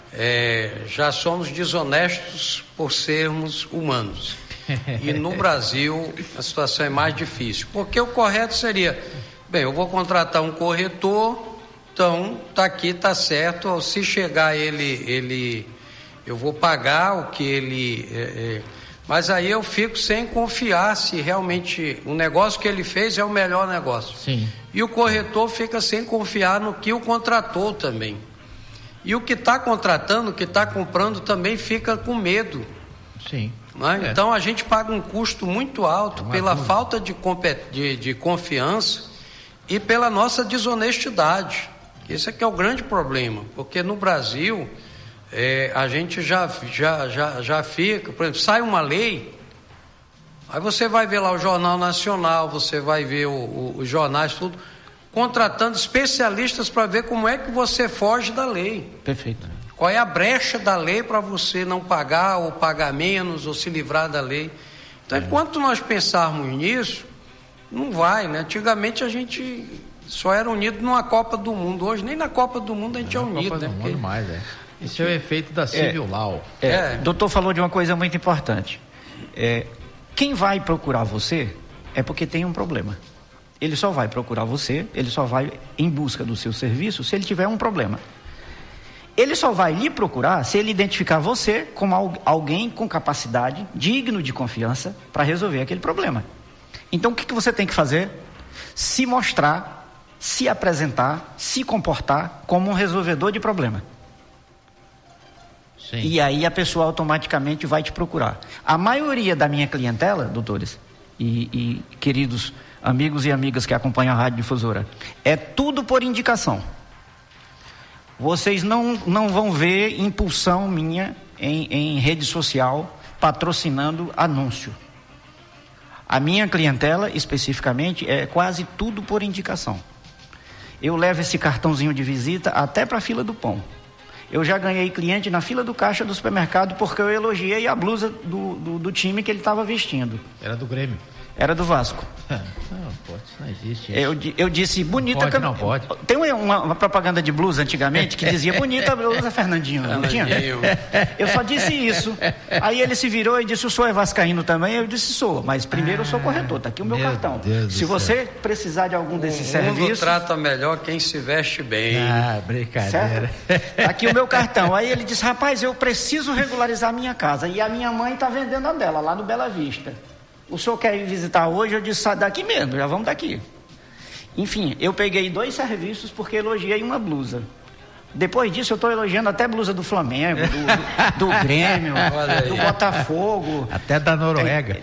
S3: Já somos desonestos por sermos humanos. E no Brasil a situação é mais difícil, porque o correto seria, eu vou contratar um corretor, então tá aqui, tá certo, se chegar eu vou pagar o que ele Mas aí eu fico sem confiar se realmente o negócio que ele fez é o melhor negócio.
S1: Sim.
S3: E o corretor fica sem confiar no que o contratou também. E o que está contratando, o que está comprando também fica com medo.
S1: Sim.
S3: Né? Então a gente paga um custo muito alto pela falta de confiança e pela nossa desonestidade. Esse é que é o grande problema, porque no Brasil a gente já fica, por exemplo, sai uma lei, aí você vai ver lá o Jornal Nacional, você vai ver os jornais, tudo, contratando especialistas para ver como é que você foge da lei.
S1: Perfeito.
S3: Qual é a brecha da lei para você não pagar ou pagar menos ou se livrar da lei. Então, enquanto nós pensarmos nisso, não vai, né? Antigamente a gente só era unido numa Copa do Mundo. Hoje nem na Copa do Mundo a gente é unido,
S1: Copa
S3: né?
S1: do Mundo mais, Esse é o efeito da Civil Law.
S2: O doutor falou de uma coisa muito importante. Quem vai procurar você é porque tem um problema. Ele só vai procurar você, ele só vai em busca do seu serviço se ele tiver um problema. Ele só vai lhe procurar se ele identificar você como alguém com capacidade, digno de confiança, para resolver aquele problema. Então, o que você tem que fazer? Se mostrar, se apresentar, se comportar como um resolvedor de problema.
S1: Sim.
S2: E aí a pessoa automaticamente vai te procurar. A maioria da minha clientela, doutores e queridos amigos e amigas que acompanham a Rádio Difusora, é tudo por indicação. Vocês não vão ver impulsão minha em rede social patrocinando anúncio. A minha clientela, especificamente, é quase tudo por indicação. Eu levo esse cartãozinho de visita até para a fila do pão. Eu já ganhei cliente na fila do caixa do supermercado porque eu elogiei a blusa do time que ele estava vestindo.
S1: Era do Grêmio.
S2: Era do Vasco.
S1: Não pode, isso não existe. Isso.
S2: Eu disse, bonita...
S1: Não pode.
S2: Tem uma propaganda de blusa antigamente que dizia, bonita blusa, Fernandinho. Não tinha? Eu só disse isso. Aí ele se virou e disse, o senhor é vascaíno também? Eu disse, sou, mas primeiro eu sou corretor, tá aqui o meu cartão. Se você precisar de algum desses serviços... O mundo
S3: trata melhor quem se veste bem.
S2: Brincadeira. Tá aqui o meu cartão. Aí ele disse, rapaz, eu preciso regularizar a minha casa. E a minha mãe tá vendendo a dela, lá no Bela Vista. O senhor quer ir visitar hoje? Eu disse, sai daqui mesmo, já vamos daqui. Enfim, eu peguei 2 serviços porque elogiei uma blusa. Depois disso eu estou elogiando até blusa do Flamengo, do Grêmio, do Botafogo.
S1: Até da Noruega.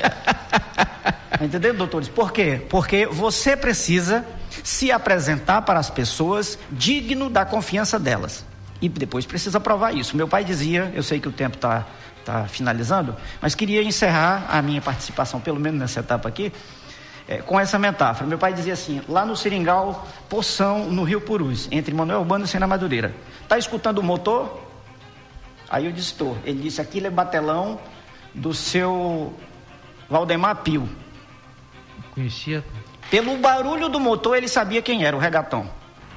S2: Entendeu, doutores? Por quê? Porque você precisa se apresentar para as pessoas digno da confiança delas. E depois precisa provar isso. Meu pai dizia, eu sei que o tempo está finalizando, mas queria encerrar a minha participação, pelo menos nessa etapa aqui, com essa metáfora. Meu pai dizia assim, lá no Seringal, Poção, no Rio Purus, entre Manoel Urbano e Sena Madureira. Tá escutando o motor? Aí eu disse, estou. Ele disse, aquilo é batelão do seu Valdemar Pio.
S1: Conhecia?
S2: Pelo barulho do motor, ele sabia quem era, o Regatão.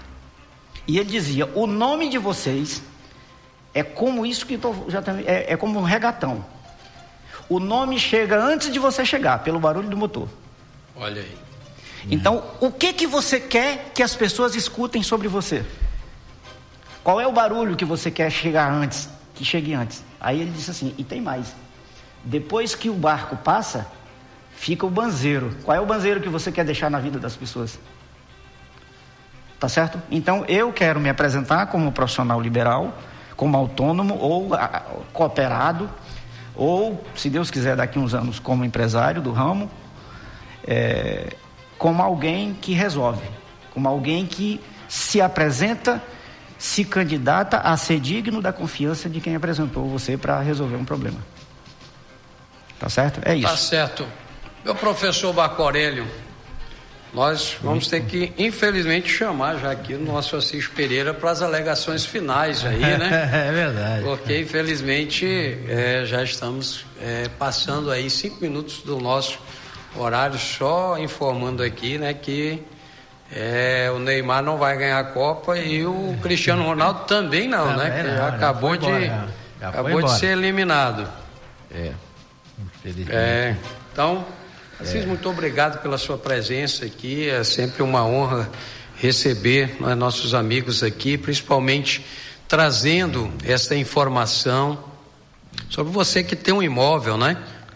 S2: E ele dizia, o nome de vocês é como isso que é como um regatão. O nome chega antes de você chegar, pelo barulho do motor.
S3: Olha aí.
S2: Então, o que você quer que as pessoas escutem sobre você? Qual é o barulho que você quer chegar antes, que chegue antes? Aí ele disse assim, e tem mais. Depois que o barco passa, fica o banzeiro. Qual é o banzeiro que você quer deixar na vida das pessoas? Tá certo? Então, eu quero me apresentar como profissional liberal, como autônomo ou cooperado, ou, se Deus quiser, daqui uns anos, como empresário do ramo, como alguém que resolve, como alguém que se apresenta, se candidata a ser digno da confiança de quem apresentou você para resolver um problema. Tá certo? É isso.
S3: Tá certo. Meu professor Marco Aurélio, nós vamos ter que, infelizmente, chamar já aqui o nosso Assis Pereira para as alegações finais aí, né?
S1: É verdade.
S3: Porque, infelizmente, já estamos passando aí 5 minutos do nosso horário, só informando aqui, né, que o Neymar não vai ganhar a Copa e o Cristiano Ronaldo também não, né? Que já acabou de ser eliminado.
S1: Infelizmente.
S3: Então, Assis, muito obrigado pela sua presença aqui, é sempre uma honra receber nossos amigos aqui, principalmente trazendo essa informação sobre você que tem um imóvel, né?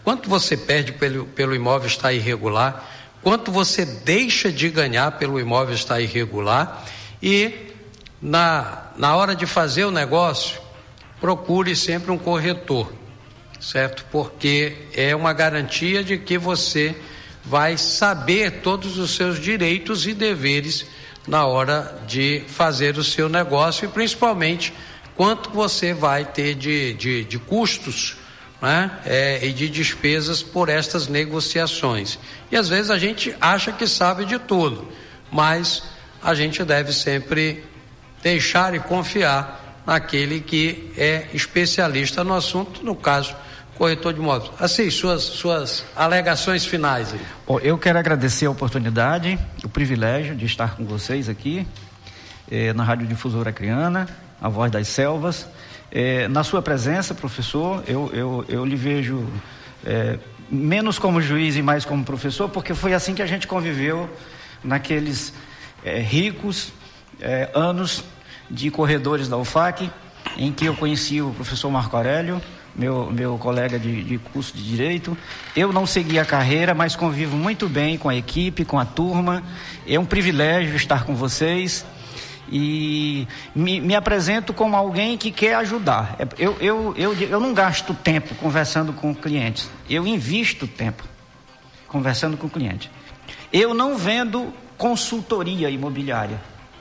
S3: quanto você perde pelo imóvel estar irregular, quanto você deixa de ganhar pelo imóvel estar irregular, e na hora de fazer o negócio, procure sempre um corretor, certo? Porque é uma garantia de que você vai saber todos os seus direitos e deveres na hora de fazer o seu negócio, e principalmente quanto você vai ter de custos, né? E de despesas por estas negociações. E às vezes a gente acha que sabe de tudo, mas a gente deve sempre deixar e confiar naquele que é especialista no assunto, no caso, corretor de imóveis. Assim, suas alegações finais aí.
S2: Bom, eu quero agradecer a oportunidade, o privilégio de estar com vocês aqui, na Rádio Difusora Acreana, a Voz das Selvas. Na sua presença, professor, eu lhe vejo menos como juiz e mais como professor, porque foi assim que a gente conviveu naqueles ricos anos de corredores da UFAC, em que eu conheci o professor Marco Aurélio, meu colega de curso de Direito. Eu não segui a carreira, mas convivo muito bem com a equipe, com a turma. É um privilégio estar com vocês e me apresento como alguém que quer ajudar. Eu não gasto tempo conversando com clientes, eu invisto tempo conversando com o cliente. Eu não vendo consultoria imobiliária,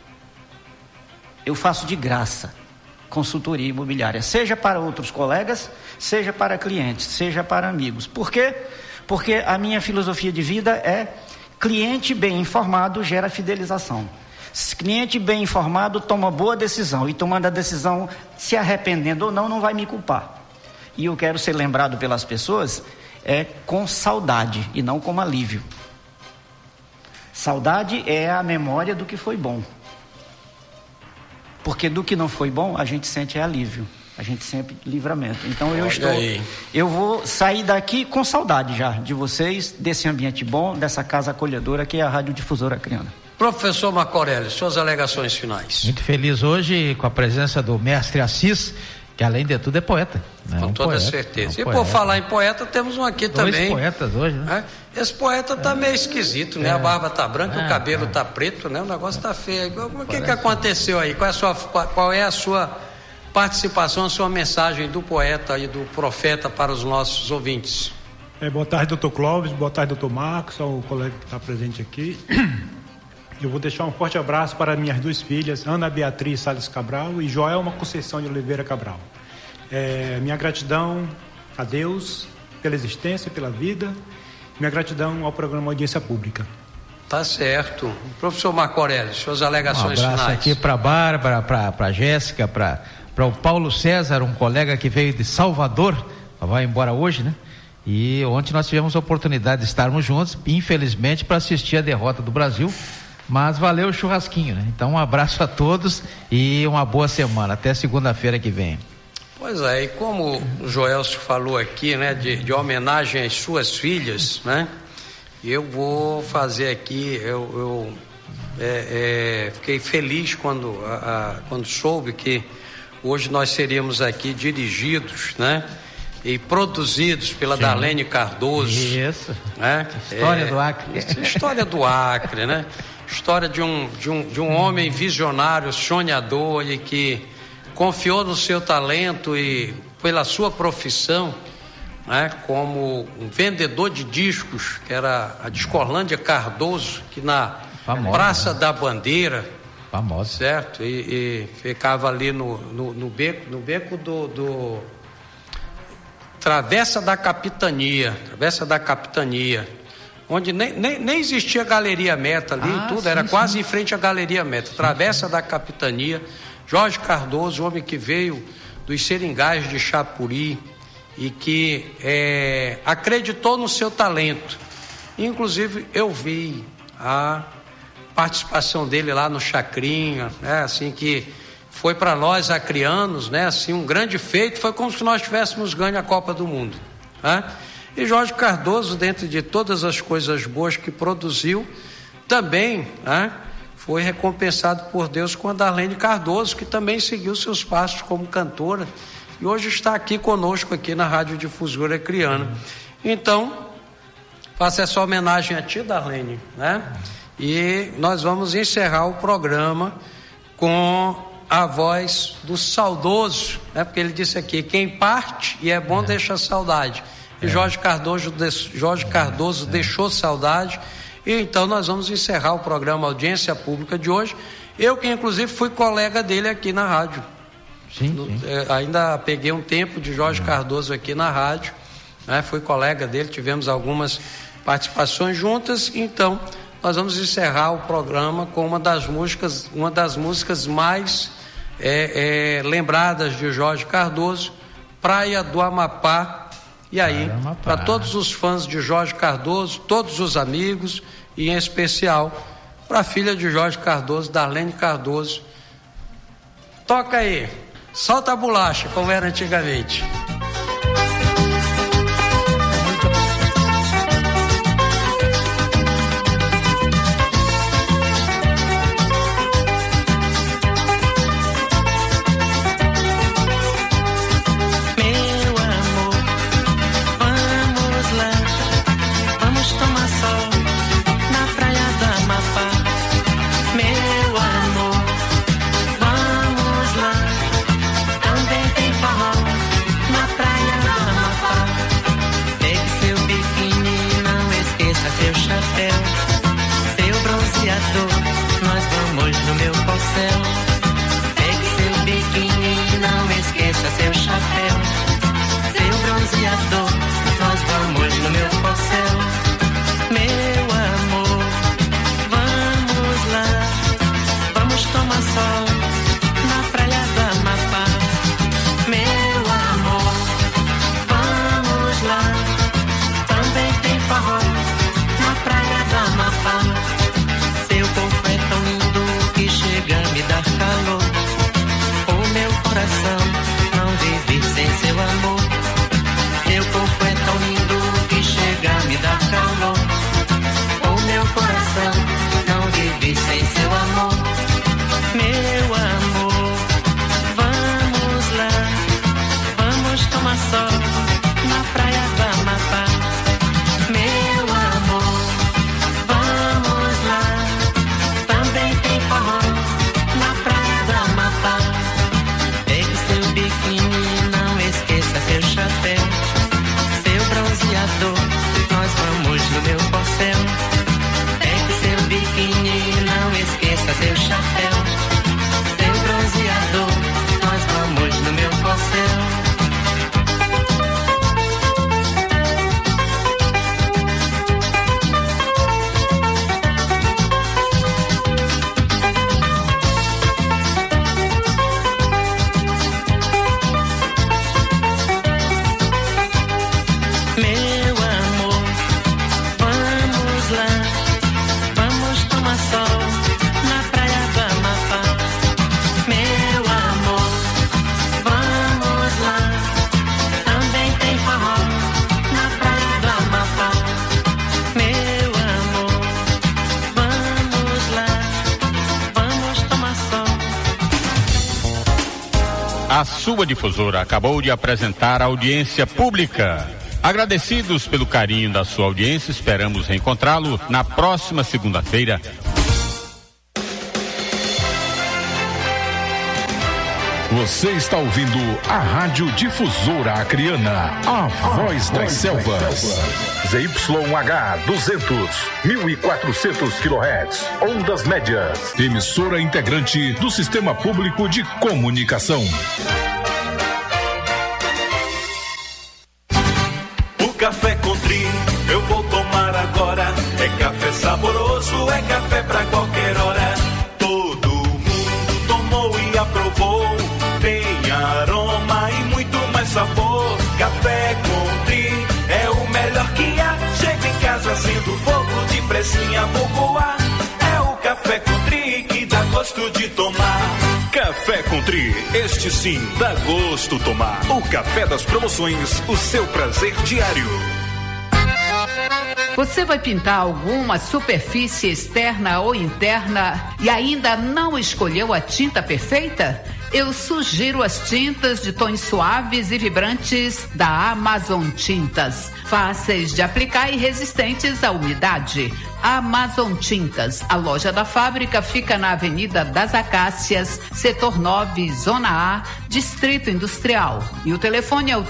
S2: eu faço de graça consultoria imobiliária, seja para outros colegas, seja para clientes, seja para amigos. Por quê? Porque a minha filosofia de vida é: cliente bem informado gera fidelização. Cliente bem informado toma boa decisão, e tomando a decisão, se arrependendo ou não, não vai me culpar. E eu quero ser lembrado pelas pessoas com saudade e não como alívio. Saudade é a memória do que foi bom. Porque do que não foi bom, a gente sente alívio, a gente sente livramento. Então eu vou sair daqui com saudade já de vocês, desse ambiente bom, dessa casa acolhedora que é a Rádio Difusora Acreana.
S3: Professor Marco Aurélio, suas alegações finais.
S1: Muito feliz hoje com a presença do mestre Assis, que além de tudo é poeta, né?
S3: Com toda certeza. E por falar em poeta, temos um aqui também.
S1: Dois poetas hoje, né?
S3: Esse poeta tá meio esquisito, né? A barba tá branca, o cabelo tá preto, né? O negócio tá feio. O que aconteceu aí? Qual é a sua participação, a sua mensagem do poeta e do profeta para os nossos ouvintes?
S9: Boa tarde, doutor Clóvis, boa tarde, doutor Marcos, ao colega que está presente aqui. Eu vou deixar um forte abraço para minhas duas filhas, Ana Beatriz Salles Cabral e Joelma Conceição de Oliveira Cabral. Minha gratidão a Deus pela existência, pela vida, minha gratidão ao programa Audiência Pública.
S3: Tá certo. Professor Marco Aurélio, suas alegações finais.
S1: Um abraço aqui para a Bárbara, para a Jéssica, para o Paulo César, um colega que veio de Salvador, vai embora hoje, né? E ontem nós tivemos a oportunidade de estarmos juntos, infelizmente, para assistir a derrota do Brasil, mas valeu o churrasquinho, né? Então um abraço a todos e uma boa semana, até segunda-feira que vem.
S3: Pois é, e como o Joelcio falou aqui, né, de homenagem às suas filhas, né, eu vou fazer aqui, eu fiquei feliz quando soube que hoje nós seríamos aqui dirigidos, né, e produzidos pela Darlene Cardoso.
S1: Isso.
S3: Né?
S1: História do Acre.
S3: História do Acre, né? História de um homem visionário, sonhador e que confiou no seu talento e pela sua profissão, né? Como um vendedor de discos, que era a Discorlândia Cardoso, que na Praça da Bandeira,
S1: famosa,
S3: certo? E ficava ali no beco do Travessa da Capitania, onde nem existia Galeria Meta ali, tudo, era quase em frente à Galeria Meta, Travessa da Capitania. Jorge Cardoso, homem que veio dos seringais de Chapuri e que acreditou no seu talento. Inclusive eu vi a participação dele lá no Chacrinha, né, assim, que foi para nós acrianos, né, assim, um grande feito, foi como se nós tivéssemos ganho a Copa do Mundo, né? E Jorge Cardoso, dentro de todas as coisas boas que produziu, também, né, foi recompensado por Deus com a Darlene Cardoso, que também seguiu seus passos como cantora e hoje está aqui conosco aqui na Rádio Difusora Acreana. Então, faço essa homenagem a ti, Darlene, né? E nós vamos encerrar o programa com a voz do saudoso, né? Porque ele disse aqui, quem parte e é bom deixa saudade. E Jorge Cardoso deixou saudade. E então nós vamos encerrar o programa Audiência Pública de hoje. Eu que inclusive fui colega dele aqui na rádio. Sim. Ainda peguei um tempo de Jorge Cardoso aqui na rádio, né? Fui colega dele, tivemos algumas participações juntas. Então nós vamos encerrar o programa com uma das músicas mais lembradas de Jorge Cardoso, Praia do Amapá. E aí, para todos os fãs de Jorge Cardoso, todos os amigos, e em especial para a filha de Jorge Cardoso, Darlene Cardoso. Toca aí, solta a bolacha, como era antigamente.
S10: A sua difusora acabou de apresentar a audiência pública. Agradecidos pelo carinho da sua audiência, esperamos reencontrá-lo na próxima segunda-feira.
S8: Você está ouvindo a Rádio Difusora Acreana, a voz das selvas. ZYH 200, 1400 kHz, ondas médias. Emissora integrante do Sistema Público de Comunicação.
S11: O café Country eu vou tomar agora. É café saboroso, é café pra qualquer hora. Todo mundo tomou e aprovou. Tem aroma e muito mais sabor. Café Country é o melhor que há. Chega em casa acendo fogo, depressinha vou coar. É o Café Country que dá gosto de tomar.
S7: Café Country, este sim dá gosto tomar. O café das promoções, o seu prazer diário.
S6: Você vai pintar alguma superfície externa ou interna e ainda não escolheu a tinta perfeita? Eu sugiro as tintas de tons suaves e vibrantes da Amazon Tintas. Fáceis de aplicar e resistentes à umidade. Amazon Tintas. A loja da fábrica fica na Avenida das Acácias, Setor 9, Zona A, Distrito Industrial. E o telefone é o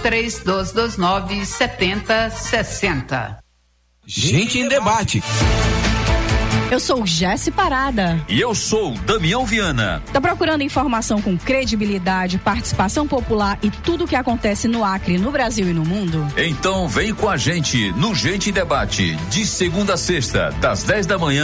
S6: 3229-7060.
S12: Gente em Debate.
S13: Eu sou Jesse Parada.
S12: E eu sou Damião Viana.
S13: Tá procurando informação com credibilidade, participação popular e tudo o que acontece no Acre, no Brasil e no mundo?
S12: Então vem com a gente no Gente em Debate, de segunda a sexta, das 10 da manhã